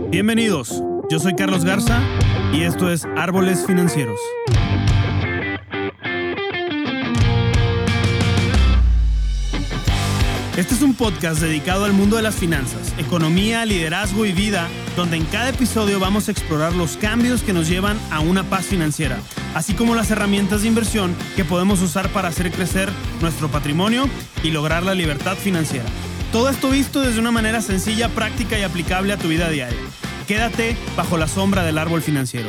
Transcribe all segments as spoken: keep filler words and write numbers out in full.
Bienvenidos, yo soy Carlos Garza y esto es Árboles Financieros. Este es un podcast dedicado al mundo de las finanzas, economía, liderazgo y vida, donde en cada episodio vamos a explorar los cambios que nos llevan a una paz financiera, así como las herramientas de inversión que podemos usar para hacer crecer nuestro patrimonio y lograr la libertad financiera. Todo esto visto desde una manera sencilla, práctica y aplicable a tu vida diaria. Quédate bajo la sombra del árbol financiero.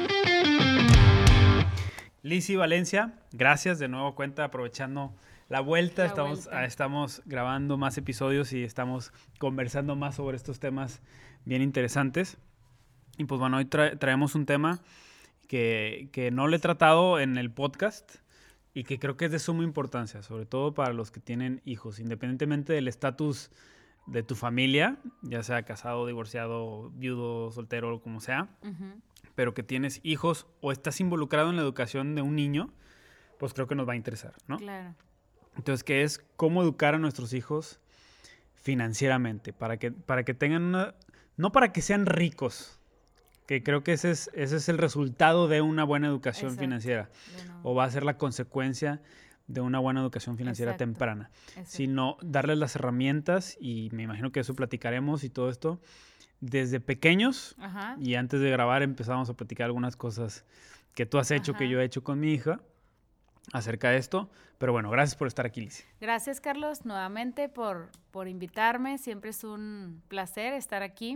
Lizzy Valencia, gracias de nuevo cuenta, aprovechando la vuelta. La estamos, vuelta. estamos grabando más episodios y estamos conversando más sobre estos temas bien interesantes. Y pues bueno, hoy tra- traemos un tema que, que no le he tratado en el podcast y que creo que es de suma importancia, sobre todo para los que tienen hijos, independientemente del estatus de tu familia, ya sea casado, divorciado, viudo, soltero, como sea, uh-huh. pero que tienes hijos o estás involucrado en la educación de un niño, pues creo que nos va a interesar, ¿no? Claro. Entonces, ¿qué es cómo educar a nuestros hijos financieramente? Para que, para que tengan una... No para que sean ricos, que creo que ese es, ese es el resultado de una buena educación Exacto. financiera. Bueno. O va a ser la consecuencia de una buena educación financiera Exacto. temprana. Exacto. Sino darles las herramientas, y me imagino que eso platicaremos y todo esto, desde pequeños. Ajá. Y antes de grabar empezamos a platicar algunas cosas que tú has hecho, Ajá. que yo he hecho con mi hija, acerca de esto. Pero bueno, gracias por estar aquí, Lizzy. Gracias, Carlos, nuevamente por, por invitarme. Siempre es un placer estar aquí.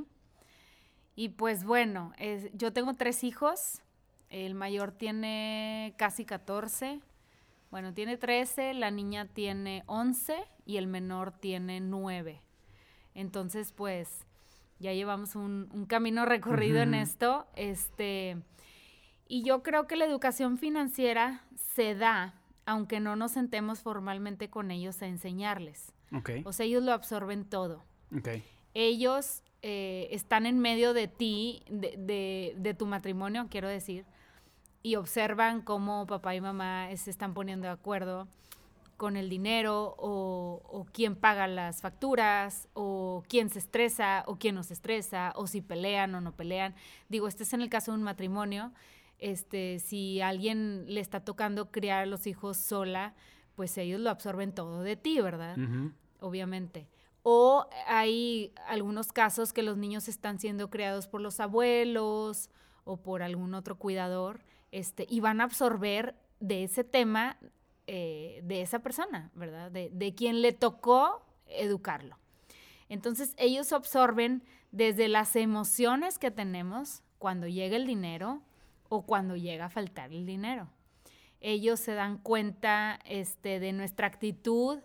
Y pues bueno, es, yo tengo tres hijos. El mayor tiene casi catorce. Bueno, tiene trece, la niña tiene once y el menor tiene nueve. Entonces, pues, ya llevamos un, un camino recorrido uh-huh. en esto. Este... Y yo creo que la educación financiera se da, aunque no nos sentemos formalmente con ellos a enseñarles. Okay. O sea, ellos lo absorben todo. Okay. Ellos eh, están en medio de ti, de, de, de tu matrimonio, quiero decir, y observan cómo papá y mamá se están poniendo de acuerdo con el dinero, o, o quién paga las facturas, o quién se estresa, o quién no se estresa, o si pelean o no pelean. Digo, este es en el caso de un matrimonio. Este, si a alguien le está tocando criar a los hijos sola, pues ellos lo absorben todo de ti, ¿verdad? Uh-huh. Obviamente. O hay algunos casos que los niños están siendo criados por los abuelos o por algún otro cuidador, este, y van a absorber de ese tema eh, de esa persona, ¿verdad? De, de quien le tocó educarlo. Entonces, ellos absorben desde las emociones que tenemos cuando llega el dinero, o cuando llega a faltar el dinero. Ellos se dan cuenta este, de nuestra actitud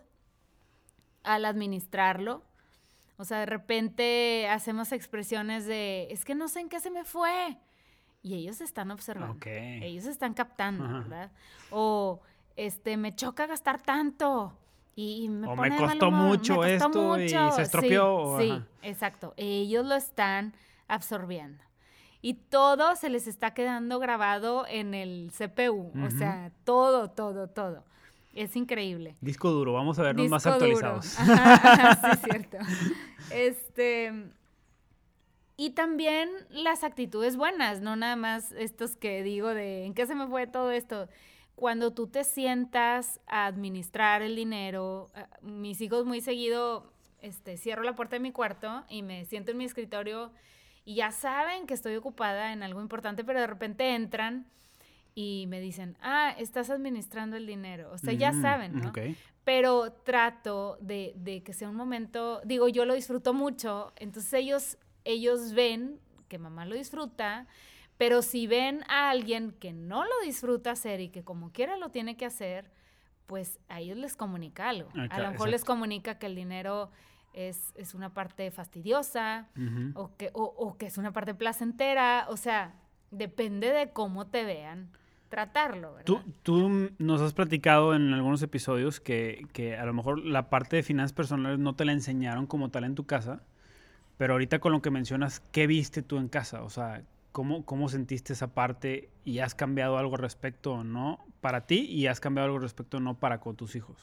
al administrarlo. O sea, de repente hacemos expresiones de, es que no sé en qué se me fue. Y ellos están observando. Okay. Ellos están captando, Ajá. ¿verdad? O, este, me choca gastar tanto. Y me o pone me de costó mal humor. mucho me costó esto mucho. y se estropeó. Sí, o, sí, exacto. Ellos lo están absorbiendo. Y todo se les está quedando grabado en el C P U. Uh-huh. O sea, todo, todo, todo. Es increíble. Disco duro. Vamos a vernos Disco más actualizados. Duro. Ajá, ajá, sí, cierto. Este, y también las actitudes buenas, no nada más estos que digo de ¿en qué se me fue todo esto? Cuando tú te sientas a administrar el dinero, mis hijos muy seguido, este, cierro la puerta de mi cuarto y me siento en mi escritorio. Y ya saben que estoy ocupada en algo importante, pero de repente entran y me dicen, ah, estás administrando el dinero. O sea, mm, ya saben, ¿no? Okay. Pero trato de, de que sea un momento, digo, yo lo disfruto mucho, entonces ellos, ellos ven que mamá lo disfruta, pero si ven a alguien que no lo disfruta hacer y que como quiera lo tiene que hacer, pues a ellos les comunica algo. Okay, a lo mejor exacto. les comunica que el dinero Es, es una parte fastidiosa uh-huh. o, que, o, o que es una parte placentera. O sea, depende de cómo te vean tratarlo, ¿verdad? Tú, tú nos has platicado en algunos episodios que, que a lo mejor la parte de finanzas personales no te la enseñaron como tal en tu casa, pero ahorita con lo que mencionas, ¿qué viste tú en casa? O sea, ¿cómo, cómo sentiste esa parte y has cambiado algo respecto o no para ti y has cambiado algo respecto o no para con tus hijos?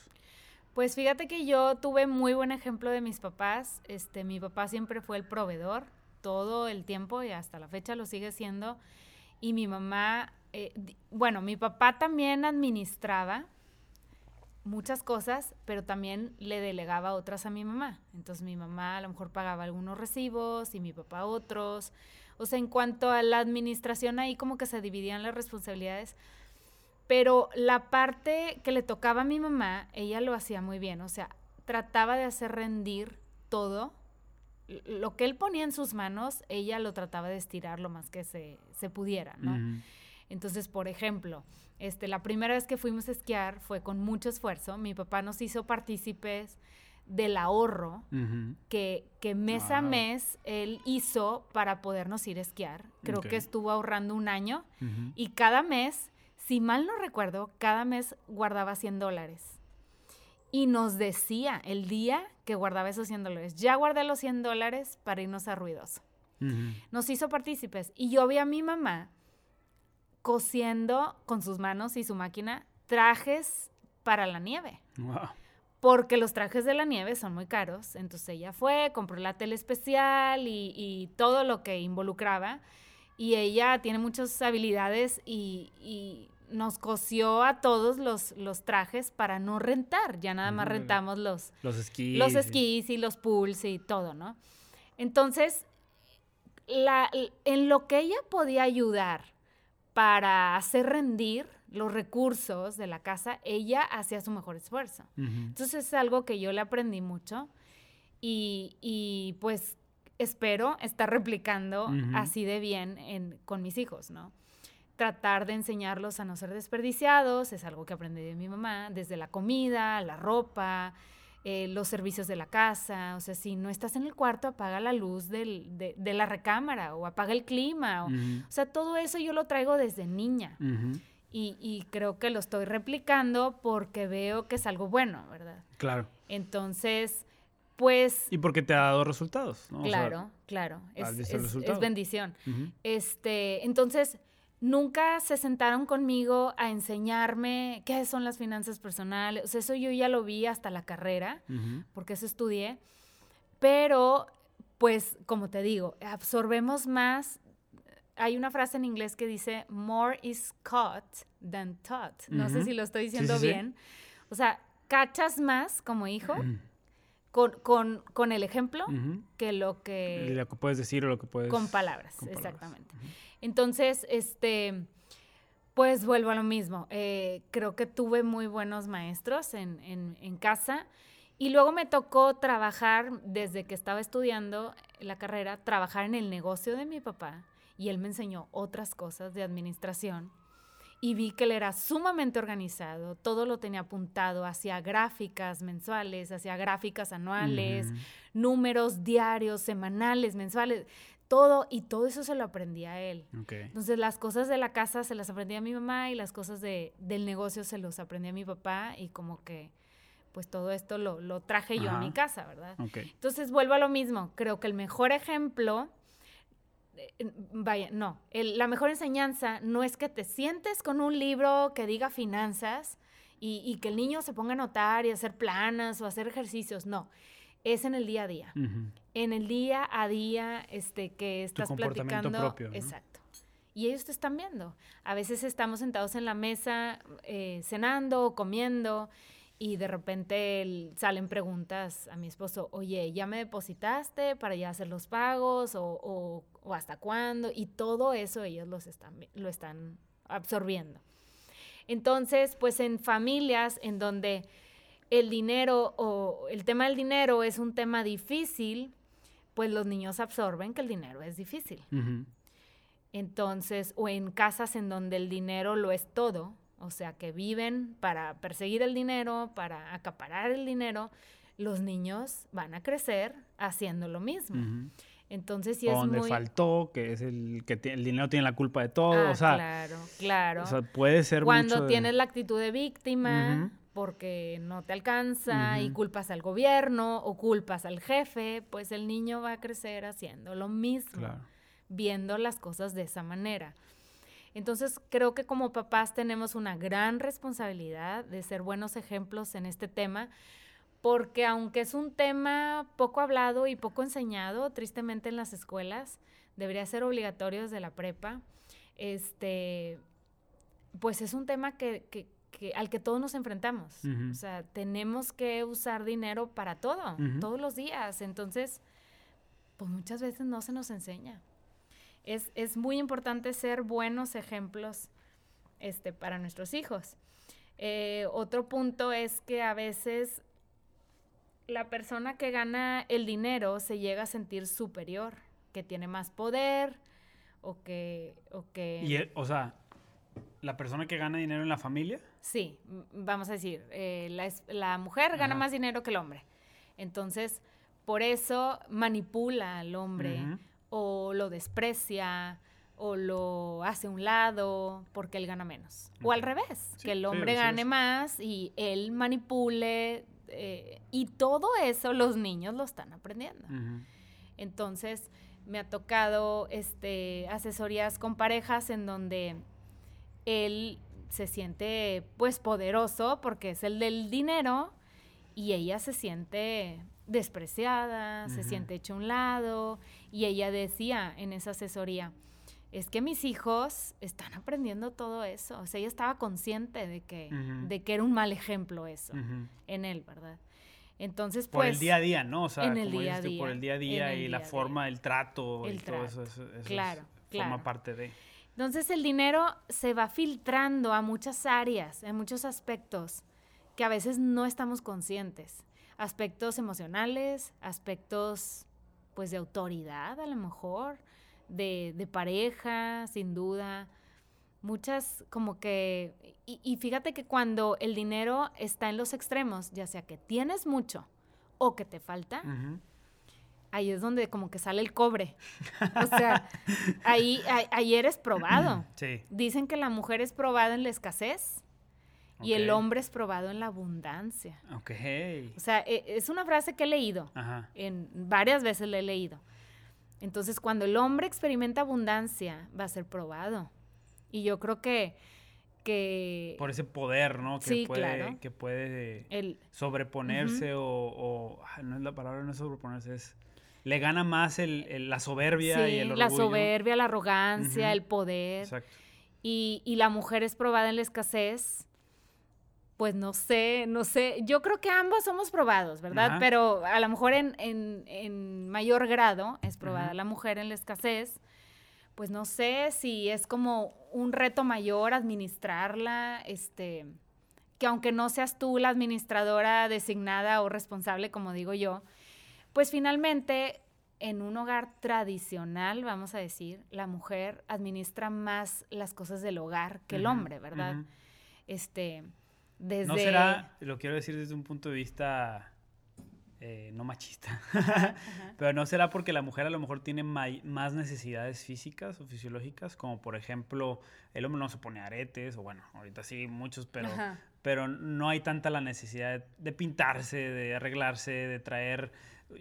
Pues fíjate que yo tuve muy buen ejemplo de mis papás. Este, mi papá siempre fue el proveedor. todo el tiempo y hasta la fecha lo sigue siendo. Y mi mamá, eh, bueno, mi papá también administraba muchas cosas, pero también le delegaba otras a mi mamá. Entonces mi mamá a lo mejor pagaba algunos recibos y mi papá otros. O sea, en cuanto a la administración, ahí como que se dividían las responsabilidades. Pero la parte que le tocaba a mi mamá, ella lo hacía muy bien. O sea, trataba de hacer rendir todo. Lo que él ponía en sus manos, ella lo trataba de estirar lo más que se, se pudiera, ¿no? Uh-huh. Entonces, por ejemplo, este, la primera vez que fuimos a esquiar fue con mucho esfuerzo. Mi papá nos hizo partícipes del ahorro uh-huh. que, que mes wow. a mes él hizo para podernos ir a esquiar. Creo okay. que estuvo ahorrando un año uh-huh. y cada mes, si mal no recuerdo, cada mes guardaba cien dólares. Y nos decía el día que guardaba esos cien dólares, ya guardé los cien dólares para irnos a Ruidoso. Uh-huh. Nos hizo partícipes. Y yo vi a mi mamá cosiendo con sus manos y su máquina trajes para la nieve. Wow. Porque los trajes de la nieve son muy caros. Entonces ella fue, compró la tela especial y, y todo lo que involucraba. Y ella tiene muchas habilidades y... y nos cosió a todos los, los trajes para no rentar. Ya nada más uh-huh. rentamos los, los esquís. Los esquís y los pools y todo, ¿no? Entonces, la, en lo que ella podía ayudar para hacer rendir los recursos de la casa, ella hacía su mejor esfuerzo. Uh-huh. Entonces, es algo que yo le aprendí mucho y, y pues, espero estar replicando uh-huh. así de bien en, con mis hijos, ¿no? Tratar de enseñarlos a no ser desperdiciados, es algo que aprendí de mi mamá, desde la comida, la ropa, eh, los servicios de la casa. O sea, si no estás en el cuarto, apaga la luz del, de, de la recámara o apaga el clima. O, uh-huh. o sea, todo eso yo lo traigo desde niña. Uh-huh. Y, y creo que lo estoy replicando porque veo que es algo bueno, ¿verdad? Claro. Entonces, pues... Y porque te ha dado resultados, ¿no? Claro, o sea, claro. Es, es, resultado. es bendición. Uh-huh. Este, entonces... Nunca se sentaron conmigo a enseñarme qué son las finanzas personales. O sea, eso yo ya lo vi hasta la carrera, uh-huh. porque eso estudié. Pero, pues, como te digo, absorbemos más. Hay una frase en inglés que dice, more is caught than taught. No uh-huh. sé si lo estoy diciendo sí, sí, bien. Sí. O sea, cachas más como hijo uh-huh. con, con, con el ejemplo uh-huh. que lo que... Lo que puedes decir o lo que puedes... Con palabras, con palabras. Exactamente. Uh-huh. Entonces, este, pues vuelvo a lo mismo. Eh, creo que tuve muy buenos maestros en, en, en casa y luego me tocó trabajar, desde que estaba estudiando la carrera, trabajar en el negocio de mi papá y él me enseñó otras cosas de administración y vi que él era sumamente organizado, todo lo tenía apuntado, hacía gráficas mensuales, hacía gráficas anuales, uh-huh. números diarios, semanales, mensuales... Todo, y todo eso se lo aprendí a él. Okay. Entonces, las cosas de la casa se las aprendí a mi mamá y las cosas de, del negocio se los aprendí a mi papá y como que, pues, todo esto lo, lo traje Ajá. yo a mi casa, ¿verdad? Okay. Entonces, vuelvo a lo mismo. Creo que el mejor ejemplo, eh, vaya, no, el, la mejor enseñanza no es que te sientes con un libro que diga finanzas y, y que el niño se ponga a anotar y hacer planas o hacer ejercicios, no. Es en el día a día. Uh-huh. En el día a día este, que estás tu comportamiento platicando. Propio, ¿no? Exacto. Y ellos te están viendo. A veces estamos sentados en la mesa eh, cenando o comiendo y de repente el, salen preguntas a mi esposo, oye, ¿ya me depositaste para ya hacer los pagos? O, o, o ¿hasta cuándo? Y todo eso ellos los están, lo están absorbiendo. Entonces, pues en familias en donde... el dinero o el tema del dinero es un tema difícil, pues los niños absorben que el dinero es difícil. Uh-huh. Entonces, o en casas en donde el dinero lo es todo, o sea, que viven para perseguir el dinero, para acaparar el dinero, los niños van a crecer haciendo lo mismo. Uh-huh. Entonces, sí o es donde muy... faltó, que es el que t- el dinero tiene la culpa de todo, ah, o sea... claro, claro. O sea, puede ser Cuando mucho de... tienes la actitud de víctima... Uh-huh. porque no te alcanza uh-huh. y culpas al gobierno o culpas al jefe, pues el niño va a crecer haciendo lo mismo, claro. viendo las cosas de esa manera. Entonces, creo que como papás tenemos una gran responsabilidad de ser buenos ejemplos en este tema, porque aunque es un tema poco hablado y poco enseñado, tristemente en las escuelas, debería ser obligatorio desde la prepa, este, pues es un tema que, que, que, al que todos nos enfrentamos. Uh-huh. O sea, tenemos que usar dinero para todo, uh-huh. todos los días. Entonces, pues muchas veces no se nos enseña. Es, es muy importante ser buenos ejemplos este, para nuestros hijos. Eh, otro punto es que a veces la persona que gana el dinero se llega a sentir superior, que tiene más poder o que... O, que... y el, o sea, ¿la persona que gana dinero en la familia? Sí, vamos a decir, eh, la, la mujer gana Ajá. más dinero que el hombre. Entonces, por eso manipula al hombre uh-huh. o lo desprecia o lo hace a un lado porque él gana menos. Okay. O al revés, sí, que el hombre sí, gane sí. más y él manipule... Eh, y todo eso los niños lo están aprendiendo. Uh-huh. Entonces, me ha tocado este, asesorías con parejas en donde él se siente, pues, poderoso porque es el del dinero y ella se siente despreciada, uh-huh. se siente hecha a un lado. Y ella decía en esa asesoría, es que mis hijos están aprendiendo todo eso. O sea, ella estaba consciente de que, uh-huh. de que era un mal ejemplo eso uh-huh. en él, ¿verdad? Entonces, pues... Por el día a día, ¿no? O sea, en el como día a dices, día, por el día a día y día la forma, día. el trato el y trato. todo eso, eso, eso claro, es, claro. forma parte de... Entonces, el dinero se va filtrando a muchas áreas, en muchos aspectos que a veces no estamos conscientes. Aspectos emocionales, aspectos, pues, de autoridad, a lo mejor... De, de pareja, sin duda, muchas como que, y, y fíjate que cuando el dinero está en los extremos, ya sea que tienes mucho o que te falta, uh-huh. ahí es donde como que sale el cobre, o sea, ahí, ahí, ahí eres probado. Sí. Dicen que la mujer es probada en la escasez okay. y el hombre es probado en la abundancia. Okay. O sea, es una frase que he leído, Ajá. en, varias veces la he leído. Entonces, cuando el hombre experimenta abundancia, va a ser probado. Y yo creo que... que por ese poder, ¿no? Que sí, puede, claro. Que puede el, sobreponerse uh-huh. o... o no es la palabra, no es sobreponerse, es... Le gana más el, el, la soberbia sí, y el orgullo. la soberbia, la arrogancia, uh-huh. el poder. Exacto. Y, y la mujer es probada en la escasez... Pues no sé, no sé. Yo creo que ambos somos probados, ¿verdad? Ajá. Pero a lo mejor en, en, en mayor grado es probada Ajá. la mujer en la escasez. Pues no sé si es como un reto mayor administrarla, este, que aunque no seas tú la administradora designada o responsable, como digo yo, pues finalmente en un hogar tradicional, vamos a decir, la mujer administra más las cosas del hogar que Ajá. el hombre, ¿verdad? Ajá. Este... Desde... No será, lo quiero decir desde un punto de vista eh, no machista, Ajá. pero no será porque la mujer a lo mejor tiene may, más necesidades físicas o fisiológicas, como por ejemplo, el hombre no se pone aretes, o bueno, ahorita sí muchos, pero, pero no hay tanta la necesidad de, de pintarse, de arreglarse, de traer...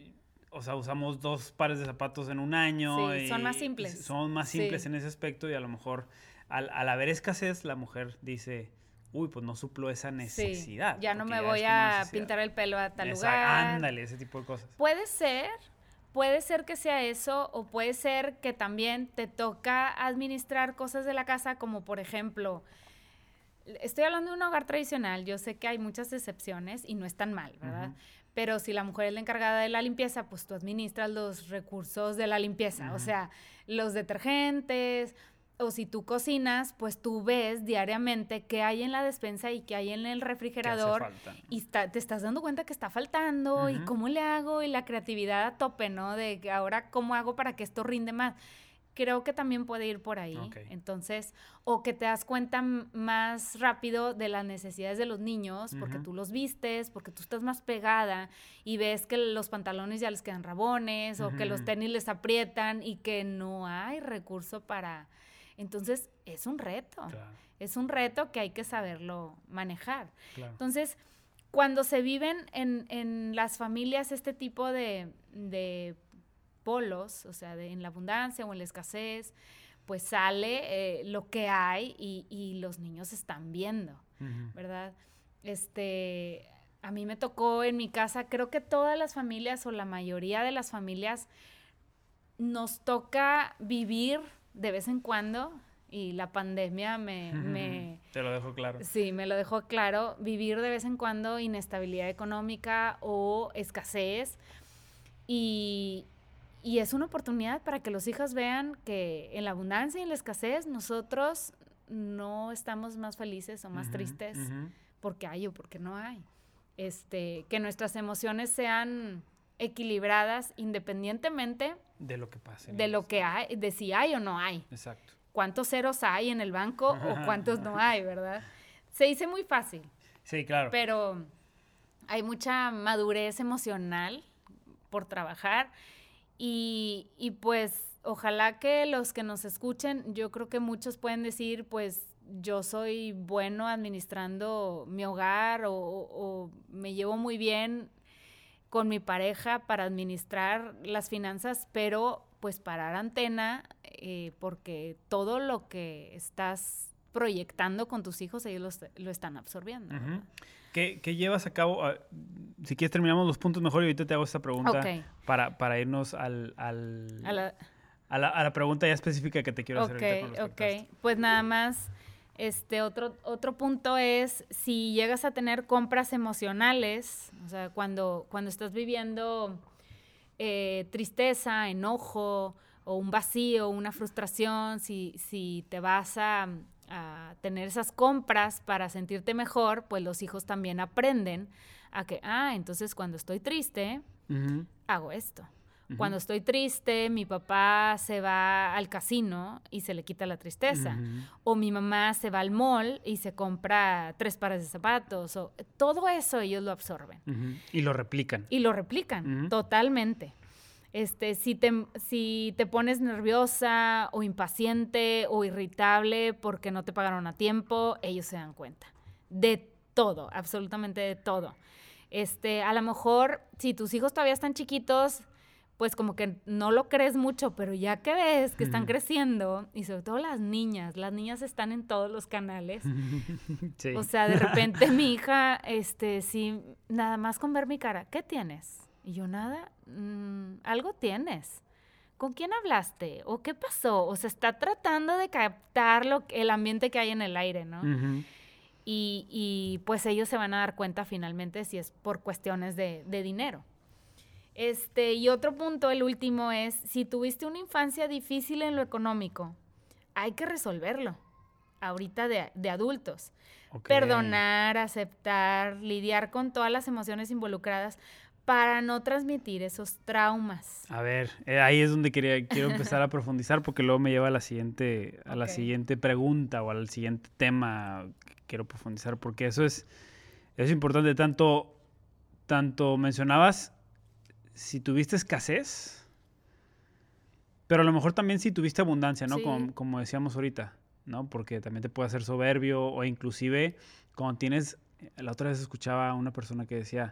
O sea, usamos dos pares de zapatos en un año. Sí, y son más simples. Son más simples sí. en ese aspecto y a lo mejor al, al haber escasez, la mujer dice... Uy, pues no suplo esa necesidad. Sí, ya no me voy a pintar el pelo a tal Esa, lugar. Ándale, ese tipo de cosas. Puede ser, puede ser que sea eso, o puede ser que también te toca administrar cosas de la casa, como por ejemplo, estoy hablando de un hogar tradicional, yo sé que hay muchas excepciones y no es tan mal, ¿verdad? Uh-huh. Pero si la mujer es la encargada de la limpieza, pues tú administras los recursos de la limpieza, uh-huh. o sea, los detergentes... O si tú cocinas, pues tú ves diariamente qué hay en la despensa y qué hay en el refrigerador. ¿Qué hace falta? Y está, te estás dando cuenta que está faltando uh-huh. y cómo le hago y la creatividad a tope, ¿no? De que ahora cómo hago para que esto rinde más. Creo que también puede ir por ahí. Okay. Entonces, o que te das cuenta m- más rápido de las necesidades de los niños porque uh-huh. tú los vistes, porque tú estás más pegada y ves que los pantalones ya les quedan rabones uh-huh. o que los tenis les aprietan y que no hay recurso para... Entonces, es un reto. Claro. Es un reto que hay que saberlo manejar. Claro. Entonces, cuando se viven en, en las familias este tipo de, de polos, o sea, de, en la abundancia o en la escasez, pues sale eh, lo que hay y, y los niños están viendo, uh-huh. ¿verdad? Este, a mí me tocó en mi casa, creo que todas las familias o la mayoría de las familias nos toca vivir de vez en cuando, y la pandemia me... me Te lo dejo claro. Sí, me lo dejó claro, vivir de vez en cuando inestabilidad económica o escasez, y, y es una oportunidad para que los hijos vean que en la abundancia y en la escasez nosotros no estamos más felices o más uh-huh, tristes uh-huh. porque hay o porque no hay. Este, que nuestras emociones sean equilibradas independientemente de lo que pase. De lo que hay, de si hay o no hay. Exacto. ¿Cuántos ceros hay en el banco o cuántos no hay, verdad? Se dice muy fácil. Sí, claro. Pero hay mucha madurez emocional por trabajar y, y pues ojalá que los que nos escuchen, yo creo que muchos pueden decir, pues yo soy bueno administrando mi hogar o, o me llevo muy bien con mi pareja para administrar las finanzas, pero pues parar antena eh, porque todo lo que estás proyectando con tus hijos, ellos lo, lo están absorbiendo. Uh-huh. ¿Qué, ¿Qué llevas a cabo? Uh, si quieres terminamos los puntos mejor y ahorita te hago esta pregunta okay. para, para irnos al, al, a, la, a, la, a la pregunta ya específica que te quiero okay, hacer ahorita con Ok, ok. Pues nada más, este otro, otro punto es si llegas a tener compras emocionales, o sea, cuando, cuando estás viviendo eh, tristeza, enojo o un vacío, una frustración, si, si te vas a... a tener esas compras para sentirte mejor, pues los hijos también aprenden a que, ah, entonces cuando estoy triste, uh-huh. hago esto. Uh-huh. Cuando estoy triste, mi papá se va al casino y se le quita la tristeza. Uh-huh. O mi mamá se va al mall y se compra tres pares de zapatos. O, todo eso ellos lo absorben. Uh-huh. Y lo replican. Y lo replican, uh-huh. totalmente. Este, si te, si te pones nerviosa o impaciente o irritable porque no te pagaron a tiempo, ellos se dan cuenta de todo, absolutamente de todo. Este, a lo mejor, si tus hijos todavía están chiquitos, pues como que no lo crees mucho, pero ya que ves que están creciendo, y sobre todo las niñas, las niñas están en todos los canales. Sí. O sea, de repente mi hija, este, sí, nada más con ver mi cara, ¿qué tienes? Y yo, nada, mmm, algo tienes. ¿Con quién hablaste? ¿O qué pasó? O sea, está tratando de captar lo, el ambiente que hay en el aire, ¿no? Uh-huh. Y, y pues ellos se van a dar cuenta finalmente si es por cuestiones de, de dinero. Este, y otro punto, el último, es si tuviste una infancia difícil en lo económico, hay que resolverlo ahorita de, de adultos. Okay. Perdonar, aceptar, lidiar con todas las emociones involucradas, para no transmitir esos traumas. A ver, eh, ahí es donde quería, quiero empezar a profundizar porque luego me lleva a la siguiente, a okay. la siguiente pregunta o al siguiente tema que quiero profundizar porque eso es, es importante. Tanto, tanto mencionabas si tuviste escasez, pero a lo mejor también si tuviste abundancia, ¿no? Sí. Como, como decíamos ahorita, ¿no? Porque también te puede hacer soberbio o inclusive cuando tienes, la otra vez escuchaba a una persona que decía...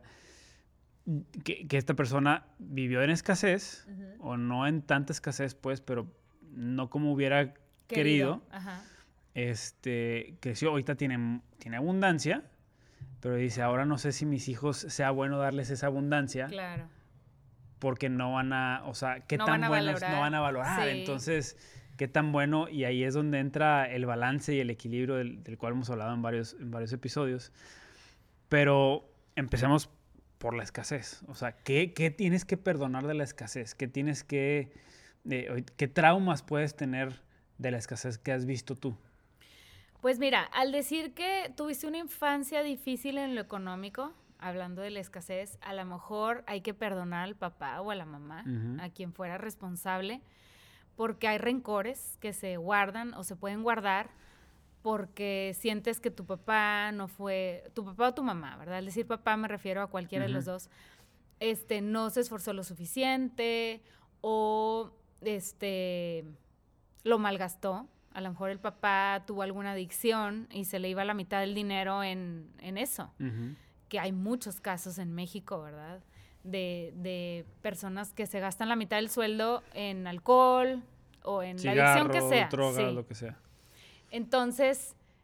Que, que esta persona vivió en escasez, uh-huh. o no en tanta escasez, pues, pero no como hubiera querido. querido. Ajá. Este, creció, ahorita tiene, tiene abundancia, pero dice, ahora no sé si mis hijos sea bueno darles esa abundancia. Claro. Porque no van a, o sea, qué no tan van buenos no van a valorar. Sí. Entonces, qué tan bueno, y ahí es donde entra el balance y el equilibrio del, del cual hemos hablado en varios, en varios episodios. Pero empecemos por la escasez. O sea, ¿qué, qué tienes que perdonar de la escasez? ¿Qué tienes que... Eh, ¿Qué traumas puedes tener de la escasez que has visto tú? Pues mira, al decir que tuviste una infancia difícil en lo económico, hablando de la escasez, a lo mejor hay que perdonar al papá o a la mamá, uh-huh. a quien fuera responsable, porque hay rencores que se guardan o se pueden guardar porque sientes que tu papá no fue, tu papá o tu mamá, ¿verdad? Al decir papá me refiero a cualquiera uh-huh. de los dos, este, no se esforzó lo suficiente o este, lo malgastó. A lo mejor el papá tuvo alguna adicción y se le iba la mitad del dinero en, en eso. Uh-huh. Que hay muchos casos en México, ¿verdad? De, de personas que se gastan la mitad del sueldo en alcohol o en cigarro, la adicción que sea. Droga, sí. lo que sea. Entonces,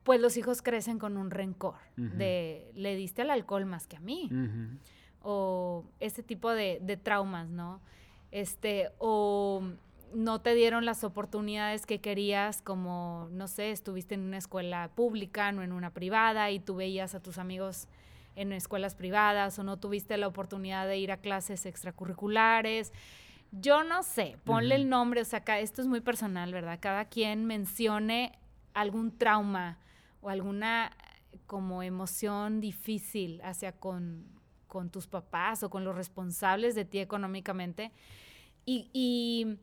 pues los hijos crecen con un rencor uh-huh. de le diste al alcohol más que a mí. Uh-huh. O ese tipo de, de traumas, ¿no? Este, o no te dieron las oportunidades que querías, como, no sé, estuviste en una escuela pública, no en una privada, y tú veías a tus amigos en escuelas privadas, o no tuviste la oportunidad de ir a clases extracurriculares. Yo no sé, ponle uh-huh. el nombre, o sea, esto es muy personal, ¿verdad? Cada quien mencione algún trauma o alguna como emoción difícil hacia con, con tus papás o con los responsables de ti económicamente. Y, y,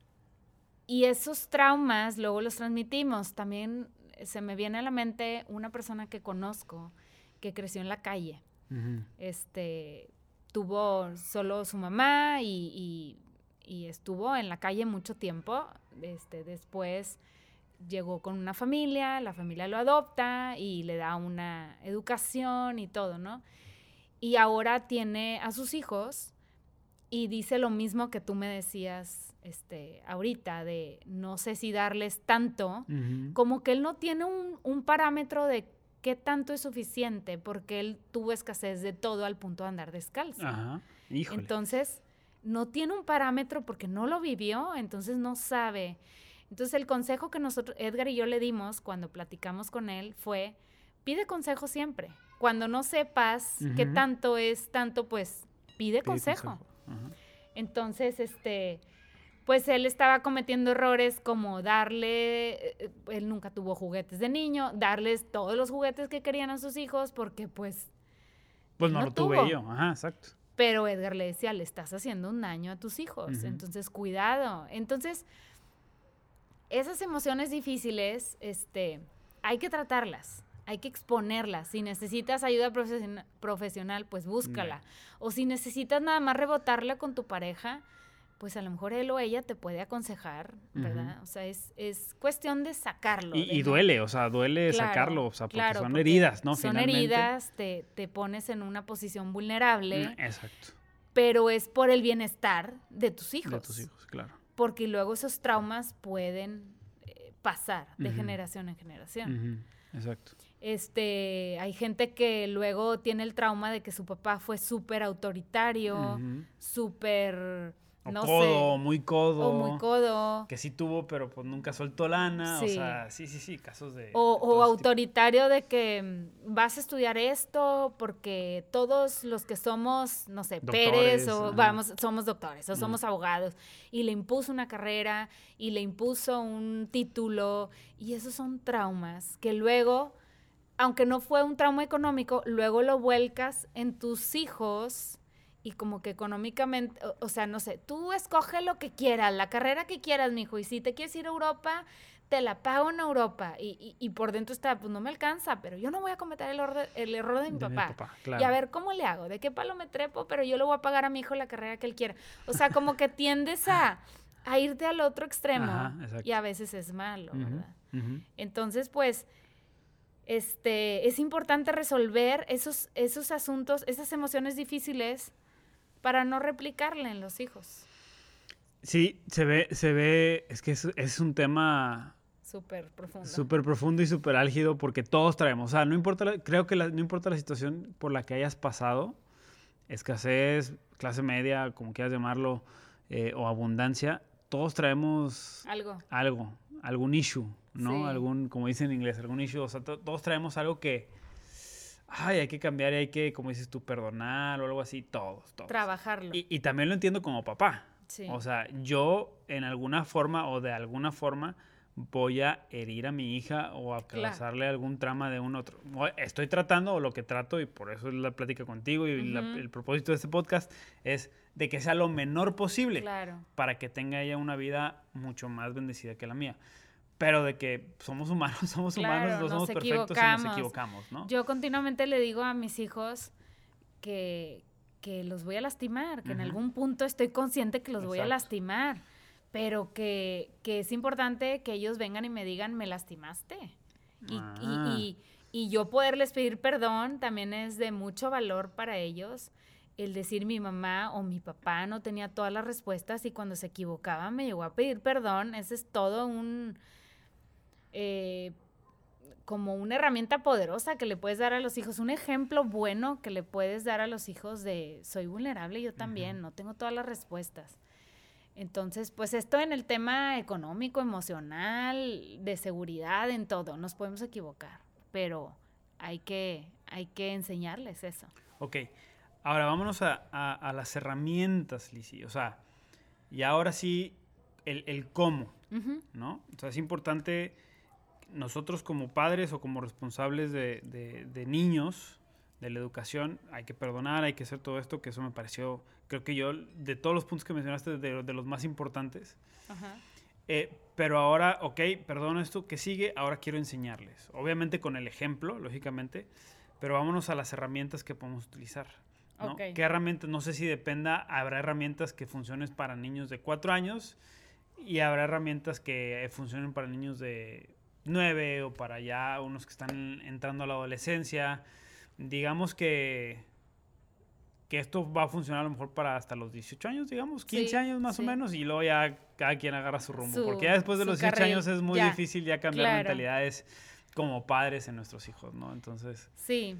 y esos traumas luego los transmitimos. También se me viene a la mente una persona que conozco que creció en la calle. Uh-huh. Este, tuvo solo su mamá y, y, y estuvo en la calle mucho tiempo. Este, después llegó con una familia, la familia lo adopta y le da una educación y todo, ¿no? Y ahora tiene a sus hijos y dice lo mismo que tú me decías este, ahorita, de no sé si darles tanto, uh-huh. como que él no tiene un, un parámetro de qué tanto es suficiente, porque él tuvo escasez de todo al punto de andar descalzo. Ajá. Híjole. Entonces, no tiene un parámetro porque no lo vivió, entonces no sabe. Entonces, el consejo que nosotros, Edgar y yo le dimos cuando platicamos con él fue, pide consejo siempre. Cuando no sepas uh-huh. qué tanto es tanto, pues pide, pide consejo. consejo. Uh-huh. Entonces, este, pues él estaba cometiendo errores como darle, él nunca tuvo juguetes de niño, darles todos los juguetes que querían a sus hijos porque pues... Pues no, no lo tuvo. tuve yo, ajá, exacto. Pero Edgar le decía, le estás haciendo un daño a tus hijos, uh-huh. entonces cuidado. Entonces... esas emociones difíciles, este, hay que tratarlas, hay que exponerlas. Si necesitas ayuda profesion- profesional, pues búscala. No. O si necesitas nada más rebotarla con tu pareja, pues a lo mejor él o ella te puede aconsejar, ¿verdad? Uh-huh. O sea, es, es cuestión de sacarlo. Y, de y duele, o sea, duele claro, sacarlo, o sea, porque claro, son porque heridas, ¿no? Son Finalmente. heridas, te, te pones en una posición vulnerable. Exacto. Pero es por el bienestar de tus hijos. De tus hijos, claro. Porque luego esos traumas pueden eh, pasar de uh-huh. generación en generación. Uh-huh. Exacto. Este, hay gente que luego tiene el trauma de que su papá fue súper autoritario, uh-huh. súper, no codo, sé. muy codo. O muy codo. Que sí tuvo, pero pues nunca soltó lana. Sí. O sea, sí, sí, sí, casos de... O, de o autoritario tipo. De que vas a estudiar esto porque todos los que somos, no sé, doctores, Pérez, o uh-huh. vamos, somos doctores, o uh-huh. somos abogados. Y le impuso una carrera, y le impuso un título. Y esos son traumas que luego... aunque no fue un trauma económico, luego lo vuelcas en tus hijos y como que económicamente, o, o sea, no sé, tú escoge lo que quieras, la carrera que quieras, mijo, y si te quieres ir a Europa, te la pago en Europa. Y, y, y por dentro está, pues no me alcanza, pero yo no voy a cometer el, orde, el error de mi de papá. Mi papá claro. Y a ver, ¿cómo le hago? ¿De qué palo me trepo? Pero yo le voy a pagar a mi hijo la carrera que él quiera. O sea, como que tiendes a, a irte al otro extremo. Ajá, y a veces es malo, uh-huh, ¿verdad? Uh-huh. Entonces, pues... Este, es importante resolver esos, esos asuntos, esas emociones difíciles para no replicarle en los hijos. Sí, se ve, se ve, es que es, es un tema súper profundo. Súper profundo y súper álgido porque todos traemos, o sea, no importa, la, creo que la, no importa la situación por la que hayas pasado, escasez, clase media, como quieras llamarlo, eh, o abundancia, todos traemos algo, algo, algún issue. ¿no? Sí. Algún, como dicen en inglés, algún issue. O sea, to- todos traemos algo que, ay, hay que cambiar y hay que, como dices tú, perdonar o algo así. Todos, todos. Trabajarlo. Y, y también lo entiendo como papá. Sí. O sea, yo en alguna forma o de alguna forma voy a herir a mi hija o a causarle claro. algún trauma de un otro. Estoy tratando, o lo que trato, y por eso es la plática contigo y uh-huh. la, el propósito de este podcast es de que sea lo menor posible. Claro. Para que tenga ella una vida mucho más bendecida que la mía. Pero de que somos humanos, somos claro, humanos, no somos perfectos y nos equivocamos, ¿no? Yo continuamente le digo a mis hijos que, que los voy a lastimar, que uh-huh. en algún punto estoy consciente que los Exacto. voy a lastimar, pero que, que es importante que ellos vengan y me digan, me lastimaste. Y, ah. y, y, y yo poderles pedir perdón también es de mucho valor para ellos. El decir mi mamá o mi papá no tenía todas las respuestas y cuando se equivocaba me llegó a pedir perdón. Ese es todo un... Eh, como una herramienta poderosa que le puedes dar a los hijos, un ejemplo bueno que le puedes dar a los hijos de soy vulnerable, yo también, uh-huh. no tengo todas las respuestas. Entonces, pues esto en el tema económico, emocional, de seguridad, en todo, nos podemos equivocar, pero hay que, hay que enseñarles eso. Ok, ahora vámonos a, a, a las herramientas, Lizzy, o sea, y ahora sí, el, el cómo, uh-huh. ¿no? O sea, es importante nosotros como padres o como responsables de, de, de niños, de la educación, hay que perdonar, hay que hacer todo esto, que eso me pareció, creo que yo, de todos los puntos que mencionaste, de, de los más importantes. Uh-huh. Eh, pero ahora, ok, perdono esto, ¿qué sigue? Ahora quiero enseñarles. Obviamente con el ejemplo, lógicamente, pero vámonos a las herramientas que podemos utilizar, ¿no? Okay. ¿Qué herramientas? No sé si dependa, habrá herramientas que funcionen para niños de cuatro años y habrá herramientas que funcionen para niños de nueve o para ya unos que están entrando a la adolescencia. Digamos que, que esto va a funcionar a lo mejor para hasta los dieciocho años, digamos, quince sí, años más sí. o menos, y luego ya cada quien agarra su rumbo. Su, porque ya después de los dieciocho años es muy ya. difícil ya cambiar claro. mentalidades como padres en nuestros hijos, ¿no? Entonces... Sí,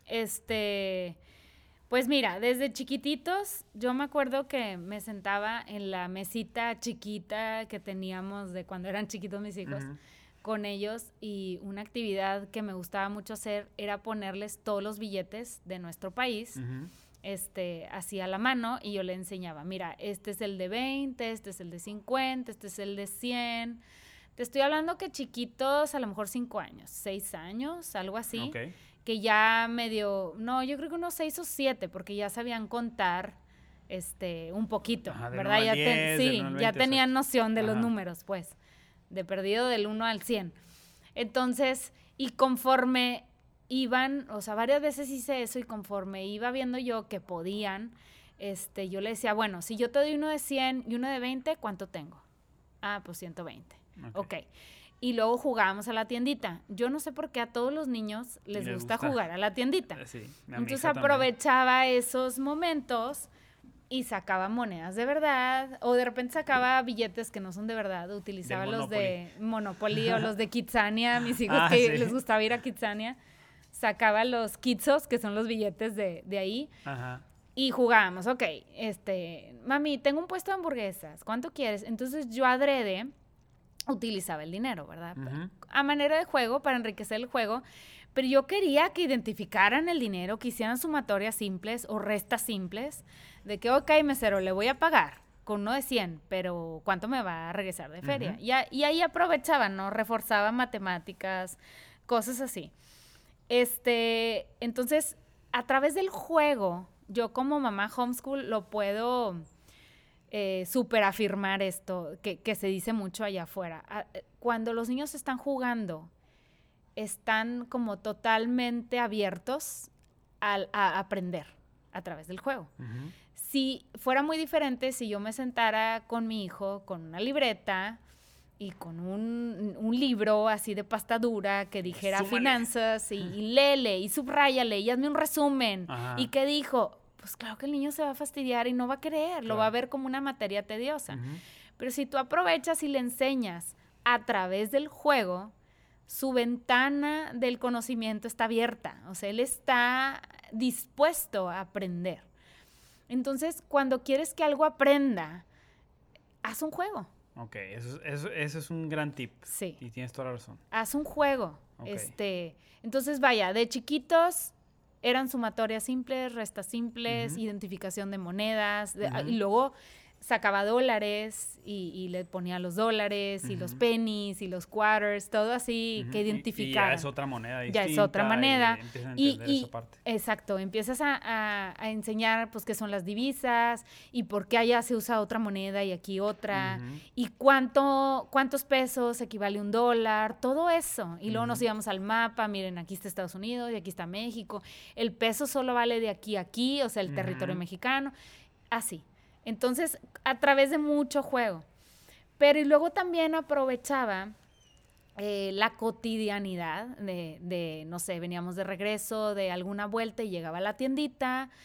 este... Pues mira, desde chiquititos, yo me acuerdo que me sentaba en la mesita chiquita que teníamos de cuando eran chiquitos mis hijos, uh-huh. con ellos, y una actividad que me gustaba mucho hacer era ponerles todos los billetes de nuestro país, uh-huh. este, así a la mano, y yo le enseñaba, mira, este es el de veinte, este es el de cincuenta, este es el de cien. Te estoy hablando que chiquitos, a lo mejor cinco años, seis años, algo así, okay. que ya medio, no, yo creo que unos seis o siete, porque ya sabían contar este, un poquito, ajá, ¿verdad? Ya diez, ten, sí, veinte, ya tenían exacto. noción de ajá. los números, pues. De perdido del uno al cien. Entonces, y conforme iban, o sea, varias veces hice eso y conforme iba viendo yo que podían, este, yo le decía, bueno, si yo te doy uno de cien y uno de veinte, ¿cuánto tengo? Ah, pues ciento veinte. Ok. Ok. Y luego jugábamos a la tiendita. Yo no sé por qué a todos los niños les, les gusta, gusta jugar a la tiendita. Sí, entonces aprovechaba también. Esos momentos y sacaba monedas de verdad, o de repente sacaba billetes que no son de verdad, utilizaba los de Monopoly o los de Kitsania, mis hijos ah, que sí. les gustaba ir a Kitsania, sacaba los kitsos, que son los billetes de, de ahí, ajá. y jugábamos, ok, este, mami, tengo un puesto de hamburguesas, ¿cuánto quieres? Entonces yo adrede utilizaba el dinero, ¿verdad? Uh-huh. A manera de juego, para enriquecer el juego, pero yo quería que identificaran el dinero, que hicieran sumatorias simples o restas simples, de que, ok, mesero, le voy a pagar con uno de cien, pero ¿cuánto me va a regresar de feria? Uh-huh. Y, a, y ahí aprovechaban, ¿no? Reforzaban matemáticas, cosas así. Este, entonces, a través del juego, yo como mamá homeschool lo puedo eh, súper afirmar esto, que, que se dice mucho allá afuera. A, cuando los niños están jugando, están como totalmente abiertos a, a aprender a través del juego. Uh-huh. Si fuera muy diferente si yo me sentara con mi hijo con una libreta y con un, un libro así de pasta dura que dijera Súmale. finanzas y, y léele y subráyale y hazme un resumen. Ajá. ¿Y qué dijo? Pues claro que el niño se va a fastidiar y no va a querer, claro. lo va a ver como una materia tediosa. Uh-huh. Pero si tú aprovechas y le enseñas a través del juego, su ventana del conocimiento está abierta, o sea, él está dispuesto a aprender. Entonces, cuando quieres que algo aprenda, haz un juego. Ok, eso, eso, eso es un gran tip. Sí. Y tienes toda la razón. Haz un juego. Okay. Este, entonces, vaya, de chiquitos eran sumatorias simples, restas simples, uh-huh. identificación de monedas, de, uh-huh. y luego sacaba dólares y, y le ponía los dólares uh-huh. y los pennies y los quarters, todo así, uh-huh. que identificara. Y, y ya es otra moneda distinta. Ya es otra manera. Y empiezan a y, entender y, esa parte. Exacto, empiezas a, a, a enseñar pues qué son las divisas y por qué allá se usa otra moneda y aquí otra, uh-huh. y cuánto, cuántos pesos equivale un dólar, todo eso. Y luego uh-huh. nos íbamos al mapa, miren, aquí está Estados Unidos y aquí está México. El peso solo vale de aquí a aquí, o sea, el uh-huh. territorio mexicano, así. Entonces, a través de mucho juego. Pero y luego también aprovechaba eh, la cotidianidad de, de, no sé, veníamos de regreso de alguna vuelta y llegaba a la tiendita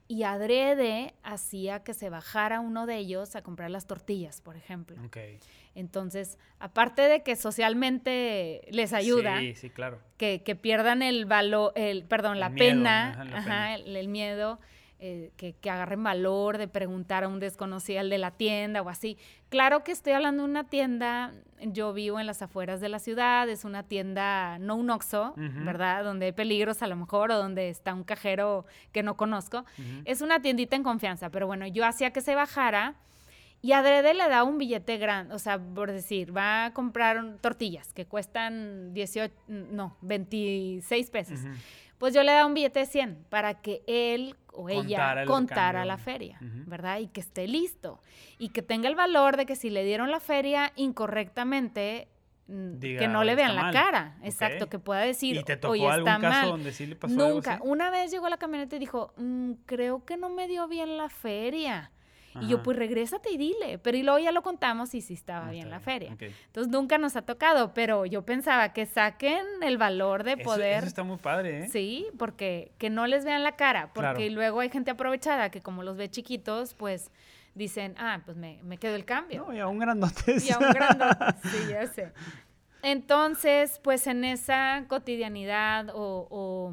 y adrede hacía que se bajara uno de ellos a comprar las tortillas, por ejemplo. Okay. Entonces, aparte de que socialmente les ayuda, sí, sí, claro. que, que pierdan el valor, el, perdón, el la miedo, pena, ajá, la ajá, pena. El, el miedo, eh, que, que agarren valor de preguntar a un desconocido, al de la tienda o así. Claro que estoy hablando de una tienda, yo vivo en las afueras de la ciudad, es una tienda, no un Oxxo, uh-huh. ¿verdad? Donde hay peligros a lo mejor, o donde está un cajero que no conozco. Uh-huh. Es una tiendita en confianza, pero bueno, yo hacía que se bajara y adrede le da un billete grande, o sea, por decir, va a comprar tortillas que cuestan dieciocho, no, veintiséis pesos. Uh-huh. Pues yo le daba un billete de cien para que él o ella contara, contara la feria, uh-huh. ¿verdad? Y que esté listo. Y que tenga el valor de que si le dieron la feria incorrectamente, diga, que no le vean la mal. cara. Okay. Exacto, que pueda decir, ¿y te tocó oye, algún está caso mal? Donde sí le pasó Nunca. Algo así? Una vez llegó a la camioneta y dijo, mmm, creo que no me dio bien la feria. Ajá. Y yo, pues regrésate y dile. Pero y luego ya lo contamos y sí estaba no bien está la bien. feria. Okay. Entonces nunca nos ha tocado, pero yo pensaba que saquen el valor de eso, poder. Eso está muy padre, ¿eh? Sí, porque que no les vean la cara. Porque claro. luego hay gente aprovechada que como los ve chiquitos, pues dicen, ah, pues me, me quedo el cambio. No, y a un grandote. Y a un grandote, sí, ya sé. Entonces, pues en esa cotidianidad o, o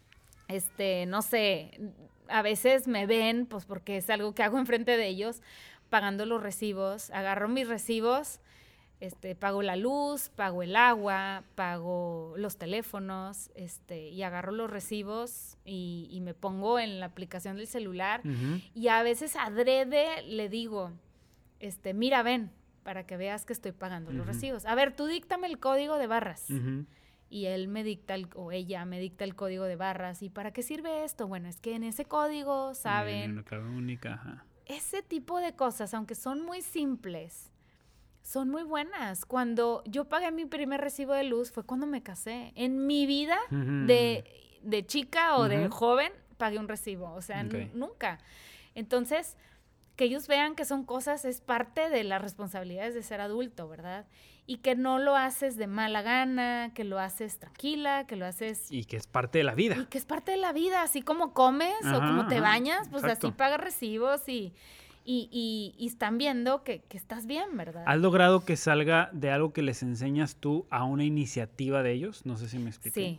este, no sé, a veces me ven, pues porque es algo que hago enfrente de ellos, pagando los recibos. Agarro mis recibos, este, pago la luz, pago el agua, pago los teléfonos, este, y agarro los recibos y, y me pongo en la aplicación del celular. Uh-huh. Y a veces adrede le digo, este, mira, ven, para que veas que estoy pagando uh-huh. los recibos. A ver, tú díctame el código de barras. Uh-huh. Y él me dicta, el, o ella me dicta el código de barras. ¿Y para qué sirve esto? Bueno, es que en ese código, ¿saben? Una clave única, ajá. Ese tipo de cosas, aunque son muy simples, son muy buenas. Cuando yo pagué mi primer recibo de luz fue cuando me casé. En mi vida uh-huh. de, de chica o uh-huh. de joven pagué un recibo. O sea, okay. n- nunca. Entonces, que ellos vean que son cosas, es parte de las responsabilidades de ser adulto, ¿verdad? Y que no lo haces de mala gana, que lo haces tranquila, que lo haces... Y que es parte de la vida. Y que es parte de la vida, así como comes ajá, o como te ajá, bañas, pues exacto. así pagas recibos y, y, y, y están viendo que, que estás bien, ¿verdad? ¿Has logrado que salga de algo que les enseñas tú a una iniciativa de ellos? No sé si me expliqué. Sí,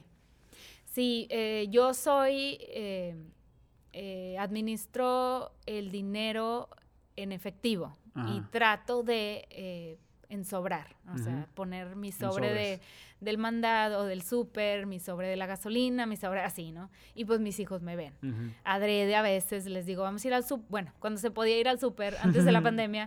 sí, eh, yo soy... Eh, Eh, administro el dinero en efectivo ajá. y trato de eh, ensobrar, o uh-huh. sea, poner mi sobre de, del mandado, del súper, mi sobre de la gasolina, mi sobre así, ¿no? Y pues mis hijos me ven. Uh-huh. Adrede a veces les digo, vamos a ir al súper, bueno, cuando se podía ir al súper antes de la pandemia,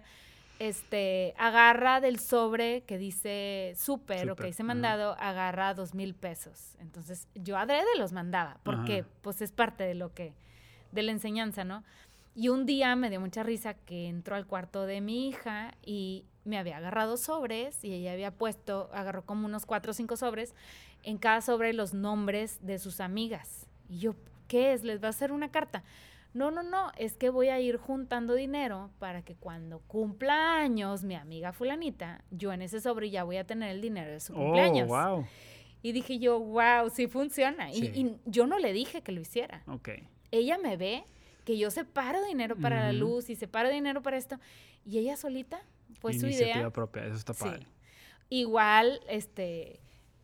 este, agarra del sobre que dice súper o que dice mandado, uh-huh. agarra dos mil pesos. Entonces yo adrede los mandaba, porque uh-huh. pues es parte de lo que... de la enseñanza, ¿no? Y un día me dio mucha risa que entró al cuarto de mi hija y me había agarrado sobres y ella había puesto, agarró como unos cuatro o cinco sobres, en cada sobre los nombres de sus amigas. Y yo, ¿qué es? ¿Les va a hacer una carta? No, no, no, es que voy a ir juntando dinero para que cuando cumpla años mi amiga fulanita, yo en ese sobre ya voy a tener el dinero de su cumpleaños. Oh, wow. Y dije yo, wow, sí funciona. Sí. Y, y yo no le dije que lo hiciera. Ok. Ella me ve que yo separo dinero para uh-huh. la luz y separo dinero para esto. Y ella solita fue su idea. Iniciativa propia, eso está padre. Sí. Igual, este,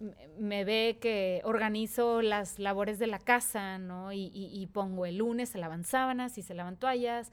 me ve que organizo las labores de la casa, ¿no? Y, y, y pongo el lunes, se lavan sábanas y se lavan toallas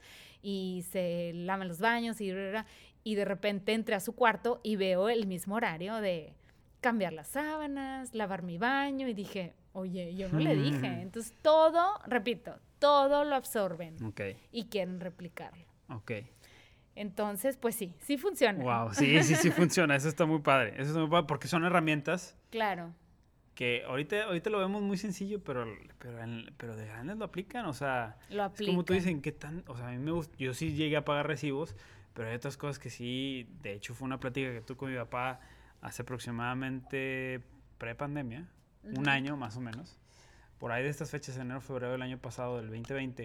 y se lavan los baños y, y de repente entré a su cuarto y veo el mismo horario de cambiar las sábanas, lavar mi baño y dije... Oye, yo no le dije. Entonces, todo, repito, todo lo absorben. Okay. Y quieren replicarlo. Ok. Entonces, pues sí, sí funciona. Wow, sí, sí, sí funciona. Eso está muy padre. Eso está muy padre porque son herramientas. Claro. Que ahorita, ahorita lo vemos muy sencillo, pero, pero, pero de grandes lo aplican. O sea, lo aplican. Es como tú dices, ¿qué tan? O sea, a mí me gusta, yo sí llegué a pagar recibos, pero hay otras cosas que sí. De hecho, fue una plática que tuve con mi papá hace aproximadamente pre-pandemia. Uh-huh. Un año más o menos, por ahí de estas fechas, enero, febrero del año pasado, del veinte veinte,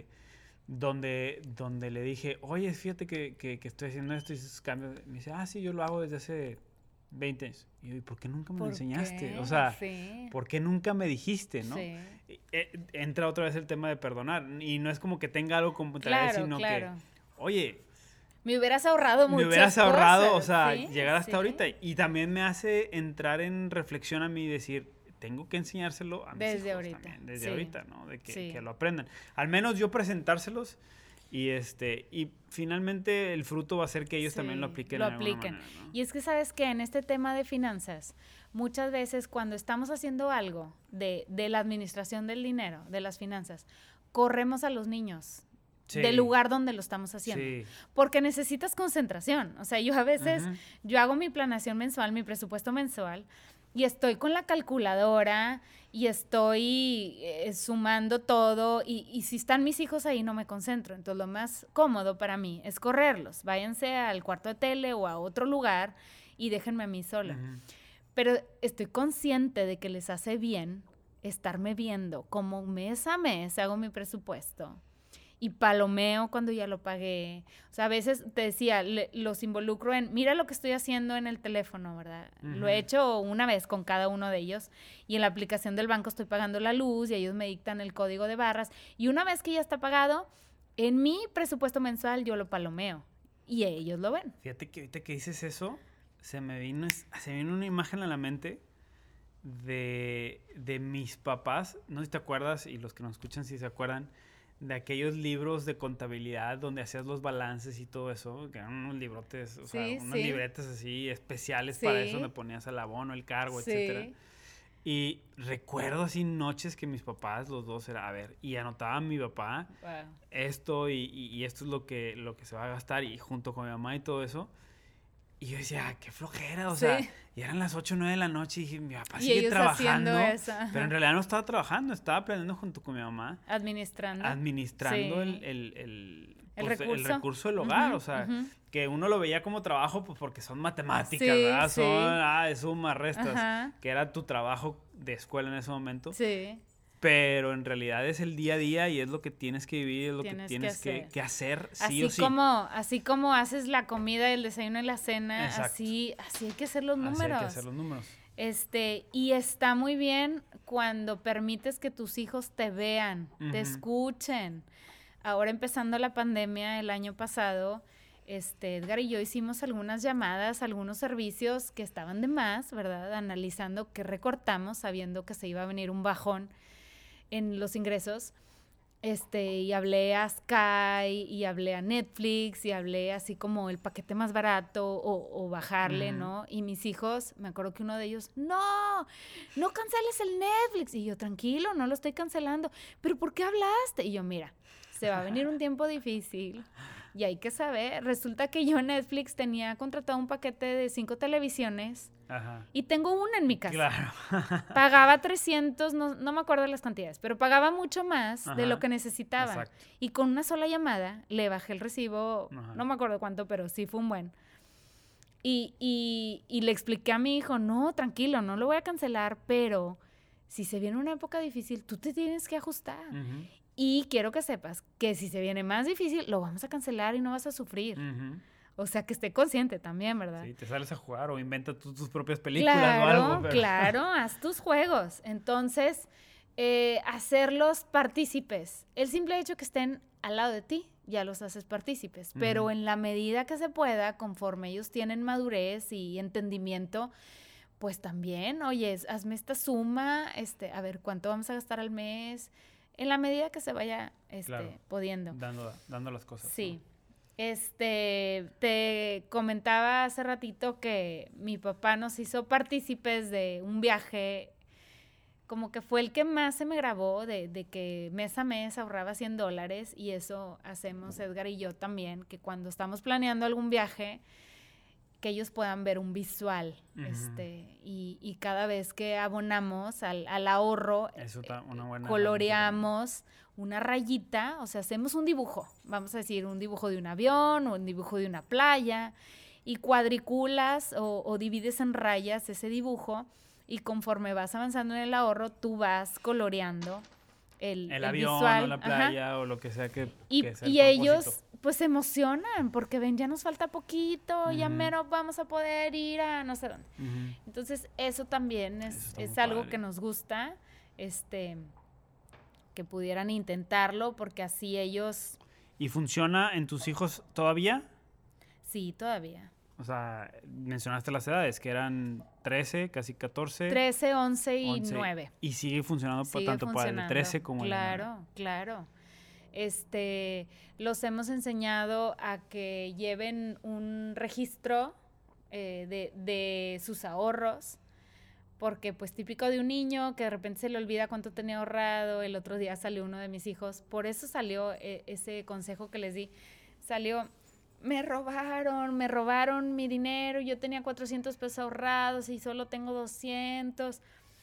donde, donde le dije, oye, fíjate que, que, que estoy haciendo esto y esos cambios. Me dice, ah, sí, yo lo hago desde hace veinte años. Y yo, ¿y por qué nunca me lo ¿Por enseñaste? qué? O sea, Sí. ¿por qué nunca me dijiste, no? Sí. Eh, entra otra vez el tema de perdonar. Y no es como que tenga algo contra él, Claro, sino claro. que, oye, Me hubieras ahorrado muchas me hubieras ahorrado, cosas, o sea, ¿sí? llegar hasta Sí. ahorita. Y también me hace entrar en reflexión a mí y decir, tengo que enseñárselo a mis Desde hijos ahorita, también, desde sí. ahorita, ¿no? De que, Sí. que lo aprendan. Al menos yo presentárselos y este y finalmente el fruto va a ser que ellos Sí, también lo apliquen lo de alguna apliquen. manera, ¿no? Y es que sabes que en este tema de finanzas, muchas veces cuando estamos haciendo algo de, de la administración del dinero, de las finanzas, corremos a los niños Sí. del lugar donde lo estamos haciendo. Sí. Porque necesitas concentración. O sea, yo a veces, Ujú. yo hago mi planeación mensual, mi presupuesto mensual, y estoy con la calculadora y estoy eh, sumando todo, y, y si están mis hijos ahí no me concentro. Entonces lo más cómodo para mí es correrlos. Váyanse al cuarto de tele o a otro lugar y déjenme a mí sola. Ujú. Pero estoy consciente de que les hace bien estarme viendo como mes a mes hago mi presupuesto y palomeo cuando ya lo pagué. O sea, a veces te decía, le, los involucro en, mira lo que estoy haciendo en el teléfono, ¿verdad? Uh-huh. Lo he hecho una vez con cada uno de ellos y en la aplicación del banco estoy pagando la luz y ellos me dictan el código de barras y una vez que ya está pagado, en mi presupuesto mensual yo lo palomeo y ellos lo ven. Fíjate que ahorita que dices eso, se me vino, se me vino una imagen a la mente de, de mis papás, no sé si te acuerdas y los que nos escuchan si se acuerdan, de aquellos libros de contabilidad donde hacías los balances y todo eso, que eran unos librotes, o sí, sea, unas sí. libretas así especiales sí. para eso, donde ponías el abono, el cargo, sí. etcétera. Y recuerdo así noches que mis papás, los dos, era, a ver, y anotaban mi papá wow. esto y, y, y esto es lo que, lo que se va a gastar y junto con mi mamá y todo eso. Y yo decía, qué flojera, o sí. sea, y eran las ocho o nueve de la noche y dije, mi papá y sigue ellos trabajando, eso. pero en realidad no estaba trabajando, estaba aprendiendo junto con mi mamá. Administrando. Administrando sí. el, el, el, el, pues, recurso. el recurso del hogar, uh-huh, o sea, uh-huh. que uno lo veía como trabajo pues porque son matemáticas, sí, ¿verdad? Sí. Son, ah, de sumas, restas, Ajá. que era tu trabajo de escuela en ese momento. Sí. Pero en realidad es el día a día y es lo que tienes que vivir, es lo tienes que tienes que hacer, que, que hacer sí así o sí. Como, así como haces la comida, el desayuno y la cena, Exacto. así, así hay que hacer los números. Así hay que hacer los números. Este, y está muy bien cuando permites que tus hijos te vean, uh-huh. te escuchen. Ahora empezando la pandemia el año pasado, este, Edgar y yo hicimos algunas llamadas, algunos servicios que estaban de más, ¿verdad? Analizando qué recortamos, sabiendo que se iba a venir un bajón en los ingresos, este, y hablé a Sky, y hablé a Netflix, y hablé así como el paquete más barato, o, o bajarle, uh-huh. ¿no? Y mis hijos, me acuerdo que uno de ellos, no, no canceles el Netflix, y yo, tranquilo, no lo estoy cancelando, pero ¿por qué hablaste? Y yo, mira, se va a venir un tiempo difícil, y hay que saber, resulta que yo en Netflix tenía contratado un paquete de cinco televisiones, ajá. Y tengo una en mi casa. Claro. Pagaba trescientos, no, no me acuerdo de las cantidades, pero pagaba mucho más ajá. de lo que necesitaba. Exacto. Y con una sola llamada le bajé el recibo, ajá. no me acuerdo cuánto, pero sí fue un buen. Y, y, y le expliqué a mi hijo, no, tranquilo, no lo voy a cancelar, pero si se viene una época difícil, tú te tienes que ajustar. Uh-huh. Y quiero que sepas que si se viene más difícil, lo vamos a cancelar y no vas a sufrir. Uh-huh. O sea, que esté consciente también, ¿verdad? Sí, te sales a jugar o inventa tú tus propias películas claro, o algo. Pero... Claro, haz tus juegos. Entonces, eh, hacerlos partícipes. El simple hecho que estén al lado de ti, ya los haces partícipes. Uh-huh. Pero en la medida que se pueda, conforme ellos tienen madurez y entendimiento, pues también, oye, hazme esta suma, este, a ver, ¿cuánto vamos a gastar al mes? En la medida que se vaya este, claro, pudiendo. Dando, dando las cosas. Sí. ¿no? Este, te comentaba hace ratito que mi papá nos hizo partícipes de un viaje, como que fue el que más se me grabó, de, de que mes a mes ahorraba cien dólares, y eso hacemos Edgar y yo también, que cuando estamos planeando algún viaje, que ellos puedan ver un visual, uh-huh. este, y, y cada vez que abonamos al, al ahorro, eso está una buena coloreamos una rayita, o sea, hacemos un dibujo, vamos a decir, un dibujo de un avión o un dibujo de una playa, y cuadriculas o, o divides en rayas ese dibujo, y conforme vas avanzando en el ahorro, tú vas coloreando el, el, el avión visual, o la playa, ajá, o lo que sea que, y, que sea y ellos pues se emocionan porque ven, ya nos falta poquito, uh-huh, ya mero vamos a poder ir a no sé dónde. Uh-huh. Entonces eso también es, eso es algo padre. Que nos gusta, este, que pudieran intentarlo porque así ellos... ¿Y funciona en tus hijos todavía? Sí, todavía. O sea, mencionaste las edades, que eran trece, casi catorce. trece, once y nueve. Y sigue funcionando sigue tanto funcionando. Para el trece como claro, el nueve. Claro, claro. Este, los hemos enseñado a que lleven un registro eh, de, de sus ahorros, porque pues típico de un niño que de repente se le olvida cuánto tenía ahorrado. El otro día salió uno de mis hijos, por eso salió eh, ese consejo que les di, salió... Me robaron, me robaron mi dinero, yo tenía cuatrocientos pesos ahorrados y solo tengo doscientos.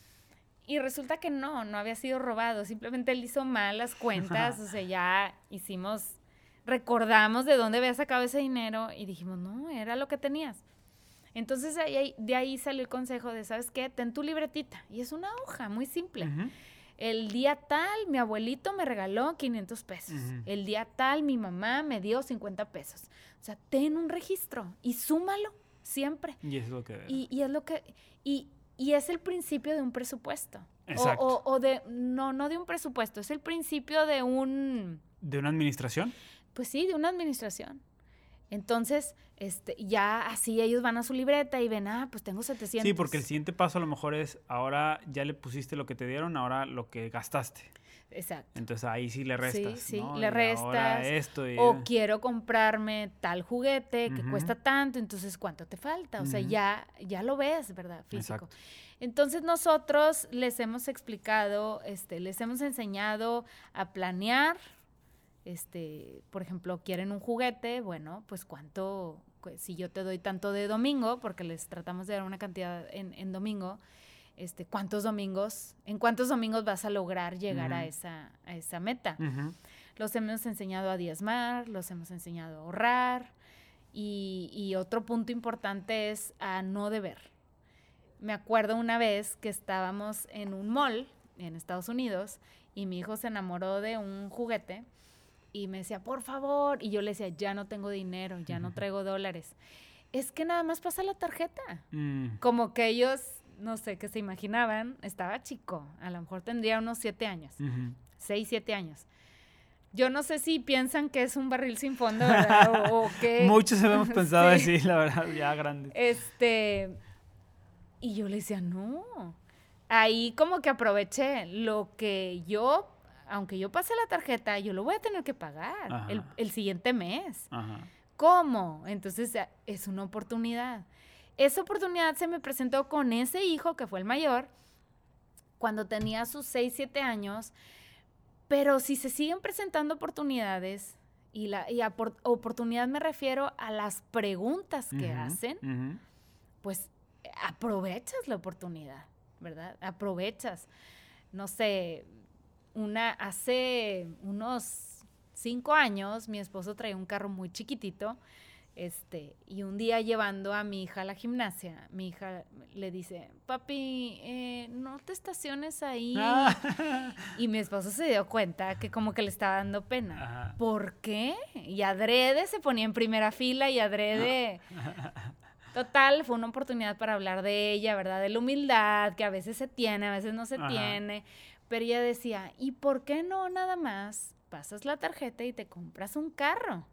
Y resulta que no, no había sido robado, simplemente él hizo mal las cuentas, o sea, ya hicimos, recordamos de dónde había sacado ese dinero y dijimos, no, era lo que tenías. Entonces de ahí, de ahí salió el consejo de, ¿sabes qué? Ten tu libretita, y es una hoja muy simple. Uh-huh. El día tal, mi abuelito me regaló quinientos pesos. Uh-huh. El día tal, mi mamá me dio cincuenta pesos. O sea, ten un registro y súmalo siempre. Y es lo que... Y, y es lo que... Y, y es el principio de un presupuesto. Exacto. O, o, o de... No, no de un presupuesto. Es el principio de un... ¿De una administración? Pues sí, de una administración. Entonces, este, ya así ellos van a su libreta y ven, ah, pues tengo setecientos. Sí, porque el siguiente paso a lo mejor es, ahora ya le pusiste lo que te dieron, ahora lo que gastaste. Exacto. Entonces ahí sí le restas, sí, sí, ¿no? le y restas. Ahora esto y... O quiero comprarme tal juguete que uh-huh. cuesta tanto, entonces ¿cuánto te falta? O uh-huh. sea, ya, ya lo ves, ¿verdad? Físico. Exacto. Entonces nosotros les hemos explicado, este, les hemos enseñado a planear. Este, por ejemplo, quieren un juguete, bueno, pues cuánto, pues, si yo te doy tanto de domingo, porque les tratamos de dar una cantidad en, en domingo, este, ¿cuántos domingos, en cuántos domingos vas a lograr llegar uh-huh. a esa, a esa meta? Uh-huh. Los hemos enseñado a diezmar, los hemos enseñado a ahorrar, y, y otro punto importante es a no deber. Me acuerdo una vez que estábamos en un mall en Estados Unidos y mi hijo se enamoró de un juguete y me decía, por favor, y yo le decía, ya no tengo dinero, ya no traigo dólares. Es que nada más pasa la tarjeta. Mm. Como que ellos, no sé, qué se imaginaban, estaba chico, a lo mejor tendría unos siete años, uh-huh. seis, siete años. Yo no sé si piensan que es un barril sin fondo, ¿verdad? O, o que... Muchos hemos pensado sí. así, la verdad, ya grande. Este, y yo le decía, no. Ahí como que aproveché lo que yo... Aunque yo pase la tarjeta, yo lo voy a tener que pagar el, el siguiente mes. Ajá. ¿Cómo? Entonces, es una oportunidad. Esa oportunidad se me presentó con ese hijo, que fue el mayor, cuando tenía sus seis, siete años. Pero si se siguen presentando oportunidades, y, la, y a por, oportunidad me refiero a las preguntas que uh-huh, hacen, uh-huh. pues aprovechas la oportunidad, ¿verdad? Aprovechas. No sé... Una, hace unos cinco años, mi esposo traía un carro muy chiquitito, este, y un día llevando a mi hija a la gimnasia, mi hija le dice, papi, eh, no te estaciones ahí. Ah. Y mi esposo se dio cuenta que como que le estaba dando pena. Ajá. ¿Por qué? Y adrede se ponía en primera fila y adrede... Total, fue una oportunidad para hablar de ella, ¿verdad? De la humildad, que a veces se tiene, a veces no se Ajá. tiene... Pero ella decía, ¿y por qué no nada más pasas la tarjeta y te compras un carro?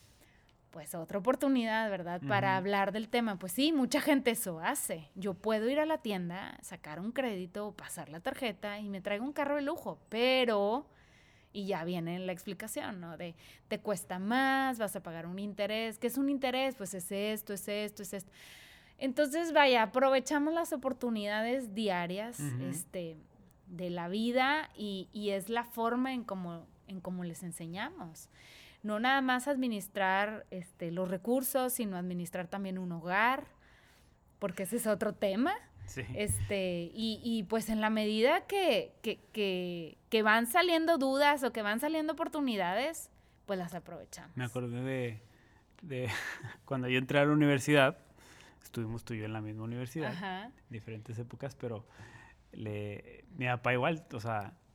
Pues otra oportunidad, ¿verdad? Uh-huh. Para hablar del tema. Pues sí, mucha gente eso hace. Yo puedo ir a la tienda, sacar un crédito, pasar la tarjeta y me traigo un carro de lujo. Pero, y ya viene la explicación, ¿no? De, te cuesta más, vas a pagar un interés. ¿Qué es un interés? Pues es esto, es esto, es esto. Entonces, vaya, aprovechamos las oportunidades diarias, uh-huh. este... de la vida y, y es la forma en cómo en cómo les enseñamos. No nada más administrar este, los recursos, sino administrar también un hogar, porque ese es otro tema. Sí. Este, y, y pues en la medida que, que, que, que van saliendo dudas o que van saliendo oportunidades, pues las aprovechamos. Me acordé de, de cuando yo entré a la universidad, estuvimos tú y yo en la misma universidad, Ajá. diferentes épocas, pero... Le, mi papá igual, o sea,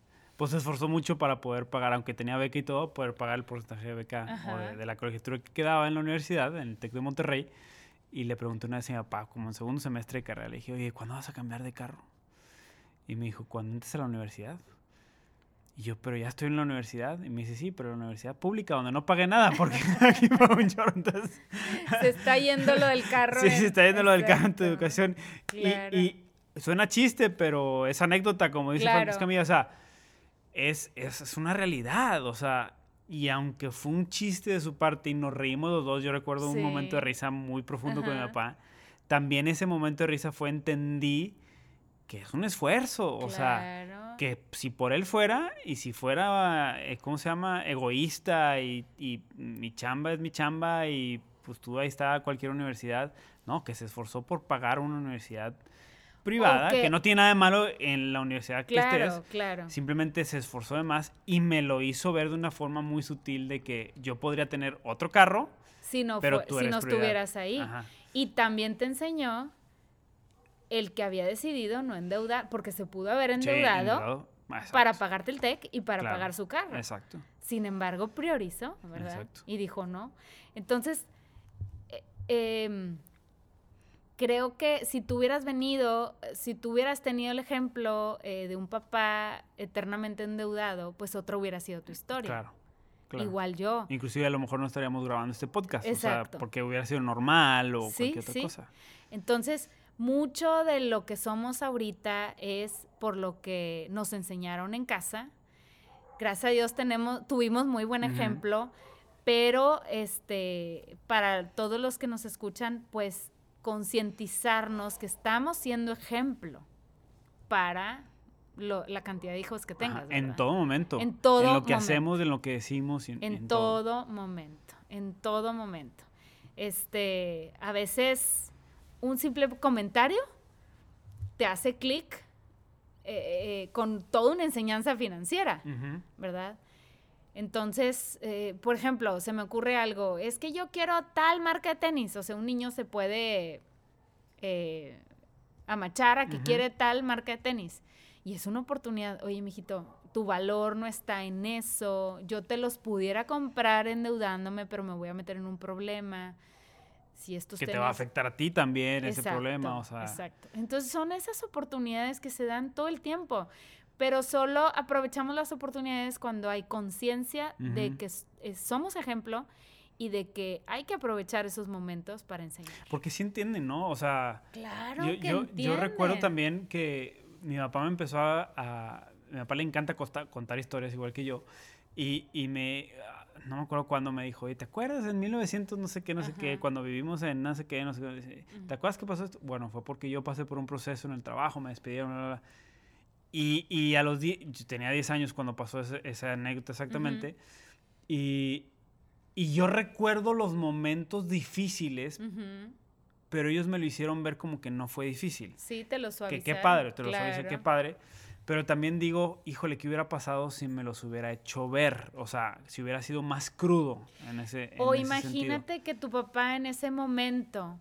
pues se esforzó mucho para poder pagar, aunque tenía beca y todo, poder pagar el porcentaje de beca Ajá. o de, de la colegiatura que quedaba en la universidad, en el TEC de Monterrey. Y le pregunté una vez a mi papá, como en segundo semestre de carrera, le dije, oye, ¿cuándo vas a cambiar de carro? Y me dijo, ¿cuándo entres a la universidad? Y yo, pero ya estoy en la universidad. Y me dice, sí, pero en la universidad pública, donde no pagué nada, porque aquí pago un chorro. Entonces, se está yendo lo del carro. Sí, en... se está yendo Exacto. lo del carro en tu educación. Claro. Y, y suena chiste, pero es anécdota, como dice claro. Francisca Milla. O sea, es, es, es una realidad. O sea, y aunque fue un chiste de su parte y nos reímos los dos, yo recuerdo sí. un momento de risa muy profundo Ajá. con mi papá. También ese momento de risa fue, entendí que es un esfuerzo. O claro. sea, que si por él fuera, y si fuera, ¿cómo se llama? Egoísta, y, y mi chamba es mi chamba, y pues tú ahí está cualquier universidad. No, que se esforzó por pagar una universidad privada, que, que no tiene nada de malo en la universidad que claro, estés. Claro. Simplemente se esforzó de más y me lo hizo ver de una forma muy sutil de que yo podría tener otro carro, si no, pero fue, tú si eres no prioridad. estuvieras ahí. Ajá. Y también te enseñó el que había decidido no endeudar, porque se pudo haber endeudado sí, para pagarte el TEC y para claro. pagar su carro. Exacto. Sin embargo, priorizó, ¿verdad? Exacto. Y dijo no. Entonces, eh, eh, creo que si tú hubieras venido, si tú hubieras tenido el ejemplo eh, de un papá eternamente endeudado, pues otra hubiera sido tu historia. Claro. Claro. Igual yo. Inclusive a lo mejor no estaríamos grabando este podcast. Exacto. O sea, porque hubiera sido normal o sí, cualquier otra sí. cosa. Entonces, mucho de lo que somos ahorita es por lo que nos enseñaron en casa. Gracias a Dios tenemos, tuvimos muy buen ejemplo, uh-huh. pero este, para todos los que nos escuchan, pues concientizarnos que estamos siendo ejemplo para lo, la cantidad de hijos que tengas. Ajá, en todo momento. En todo En lo momento. que hacemos, en lo que decimos. En, en, en todo, todo momento. En todo momento. Este, a veces un simple comentario te hace clic eh, eh, con toda una enseñanza financiera, uh-huh. ¿verdad? Entonces, eh, por ejemplo, se me ocurre algo, es que yo quiero tal marca de tenis, o sea, un niño se puede eh, amachar a que uh-huh. quiere tal marca de tenis, y es una oportunidad. Oye, mijito, tu valor no está en eso, yo te los pudiera comprar endeudándome, pero me voy a meter en un problema. Si estos que tenis... te va a afectar a ti también exacto, ese problema, o sea... Exacto. Entonces son esas oportunidades que se dan todo el tiempo, pero solo aprovechamos las oportunidades cuando hay conciencia uh-huh. de que es, somos ejemplo y de que hay que aprovechar esos momentos para enseñar. Porque sí entienden, ¿no? O sea... Claro yo, que yo, entienden. Yo recuerdo también que mi papá me empezó a... a mi papá le encanta contar, contar historias igual que yo, y, y me... no me acuerdo cuándo me dijo, ¿te acuerdas en mil novecientos no sé qué, no Ajá. sé qué, cuando vivimos en no sé qué, no sé qué? Uh-huh. ¿Te acuerdas qué pasó esto? Bueno, fue porque yo pasé por un proceso en el trabajo, me despidieron, bla, bla, bla. Y, y a los diez, yo tenía diez años cuando pasó ese, esa anécdota exactamente, uh-huh. y, y yo recuerdo los momentos difíciles, uh-huh. pero ellos me lo hicieron ver como que no fue difícil. Sí, te lo suavizaron. Que qué padre, te lo claro. suavicé, qué padre. Pero también digo, híjole, ¿qué hubiera pasado si me los hubiera hecho ver? O sea, si hubiera sido más crudo en ese en O ese imagínate sentido. Que tu papá en ese momento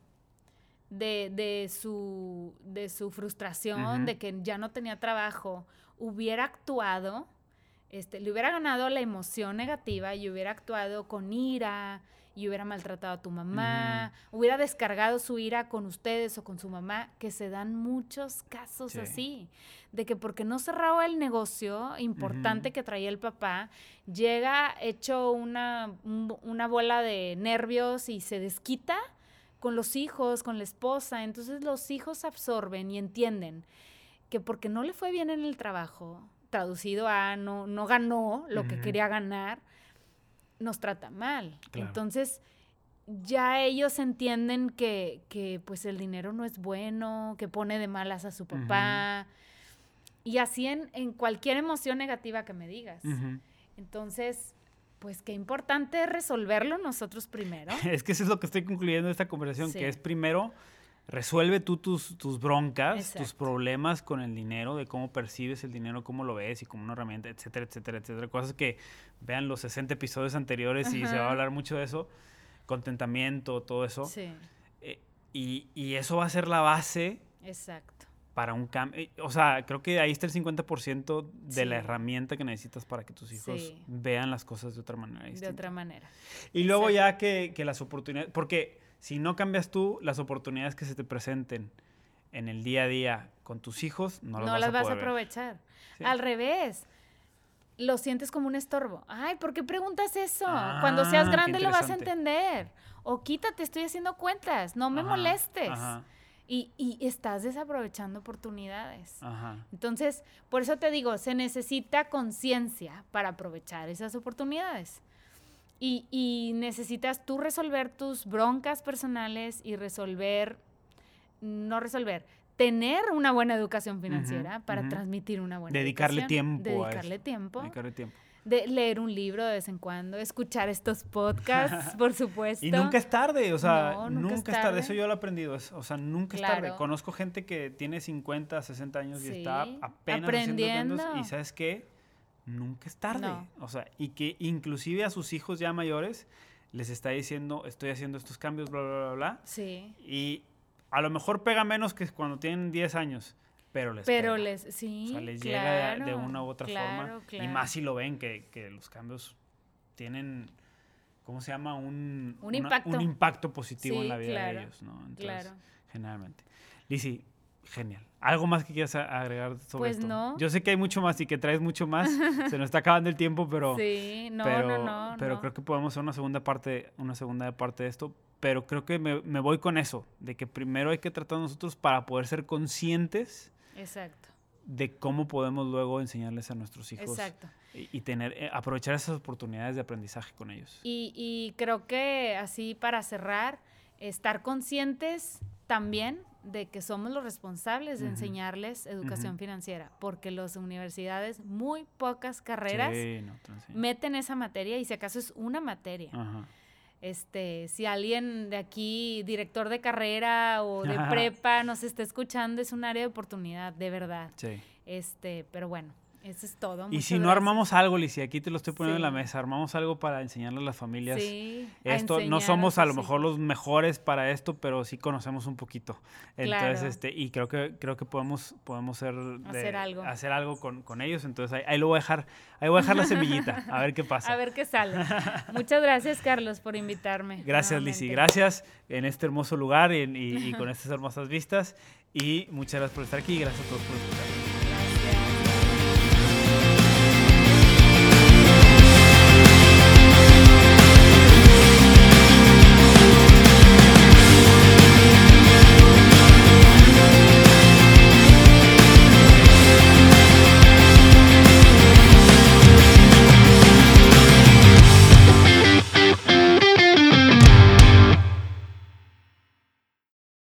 de, de, su, de su frustración, uh-huh. de que ya no tenía trabajo, hubiera actuado, este, le hubiera ganado la emoción negativa y hubiera actuado con ira y hubiera maltratado a tu mamá, uh-huh. hubiera descargado su ira con ustedes o con su mamá, que se dan muchos casos sí. así, de que porque no cerraba el negocio importante uh-huh. que traía el papá, llega hecho una, una bola de nervios y se desquita con los hijos, con la esposa. Entonces los hijos absorben y entienden que porque no le fue bien en el trabajo, traducido a no, no ganó lo uh-huh. que quería ganar, nos trata mal. Claro. Entonces, ya ellos entienden que, que pues el dinero no es bueno, que pone de malas a su papá, uh-huh. y así en, en cualquier emoción negativa que me digas. Uh-huh. Entonces, pues qué importante es resolverlo nosotros primero. Es que eso es lo que estoy concluyendo de esta conversación, sí. que es primero, resuelve tú tus, tus broncas, Exacto. tus problemas con el dinero, de cómo percibes el dinero, cómo lo ves y como una herramienta, etcétera, etcétera, etcétera. Cosas que vean los sesenta episodios anteriores Ajá. y se va a hablar mucho de eso. Contentamiento, todo eso. Sí. Eh, y, y eso va a ser la base Exacto. para un cambio. O sea, creo que ahí está el cincuenta por ciento de sí. la herramienta que necesitas para que tus hijos sí. vean las cosas de otra manera distinta. De otra manera. Y luego Exacto. ya que, que las oportunidades, porque si no cambias tú, las oportunidades que se te presenten en el día a día con tus hijos, no las no vas las a vas poder a aprovechar. Sí. Al revés. Lo sientes como un estorbo. Ay, ¿por qué preguntas eso? Ah, Cuando seas grande lo vas a entender. O quítate, estoy haciendo cuentas. No me ajá, molestes. Ajá. Y, y estás desaprovechando oportunidades. Ajá. Entonces, por eso te digo, se necesita conciencia para aprovechar esas oportunidades. Y, y necesitas tú resolver tus broncas personales y resolver, no resolver, tener una buena educación financiera uh-huh, para uh-huh. transmitir una buena Dedicarle educación. Tiempo Dedicarle a eso. tiempo. Dedicarle tiempo. De leer un libro de vez en cuando, escuchar estos podcasts, por supuesto. Y nunca es tarde, o sea, no, nunca, nunca es tarde. tarde, eso yo lo he aprendido, o sea, nunca claro. es tarde. Conozco gente que tiene cincuenta, sesenta años sí. y está apenas aprendiendo. haciendo cambios, y ¿sabes qué? Nunca es tarde, no. o sea, y que inclusive a sus hijos ya mayores les está diciendo, estoy haciendo estos cambios, bla, bla, bla, bla. Sí. Y a lo mejor pega menos que cuando tienen diez años. Pero les Pero pega. les, sí, o sea, les claro, llega de, de una u otra claro, forma. Claro. Y más si lo ven, que, que los cambios tienen, ¿cómo se llama? Un, un, una, impacto. un impacto positivo sí, en la vida claro, de ellos, ¿no? Entonces, claro. generalmente. Lizzy, genial. ¿Algo más que quieras agregar sobre pues esto? no. Yo sé que hay mucho más y que traes mucho más. Se nos está acabando el tiempo, pero... Sí, no, pero, no, no. Pero no. creo que podemos hacer una segunda parte, una segunda parte de esto. Pero creo que me, me voy con eso, de que primero hay que tratar nosotros para poder ser conscientes. Exacto. De cómo podemos luego enseñarles a nuestros hijos. Exacto. Y, y tener, eh, aprovechar esas oportunidades de aprendizaje con ellos. Y, y creo que así para cerrar, estar conscientes también de que somos los responsables de uh-huh. enseñarles educación uh-huh. financiera, porque las universidades, muy pocas carreras sí, no, meten esa materia y si acaso es una materia. Uh-huh. Este, si alguien de aquí, director de carrera o de prepa, nos está escuchando, es un área de oportunidad, de verdad. Sí. Este, pero bueno, eso es todo. Y Muchas si no gracias. armamos algo, Lizzy, aquí te lo estoy poniendo sí. en la mesa, armamos algo para enseñarle a las familias. Sí, esto, a no somos a lo hijos. mejor los mejores para esto, pero sí conocemos un poquito. Entonces, claro. este, y creo que creo que podemos podemos ser de, hacer algo, hacer algo con, con ellos. Entonces ahí, ahí lo voy a dejar, ahí voy a dejar la semillita, a ver qué pasa. A ver qué sale. Muchas gracias, Carlos, por invitarme. Gracias, Lizzy, gracias en este hermoso lugar y, y, y con estas hermosas vistas. Y muchas gracias por estar aquí y gracias a todos por escuchar.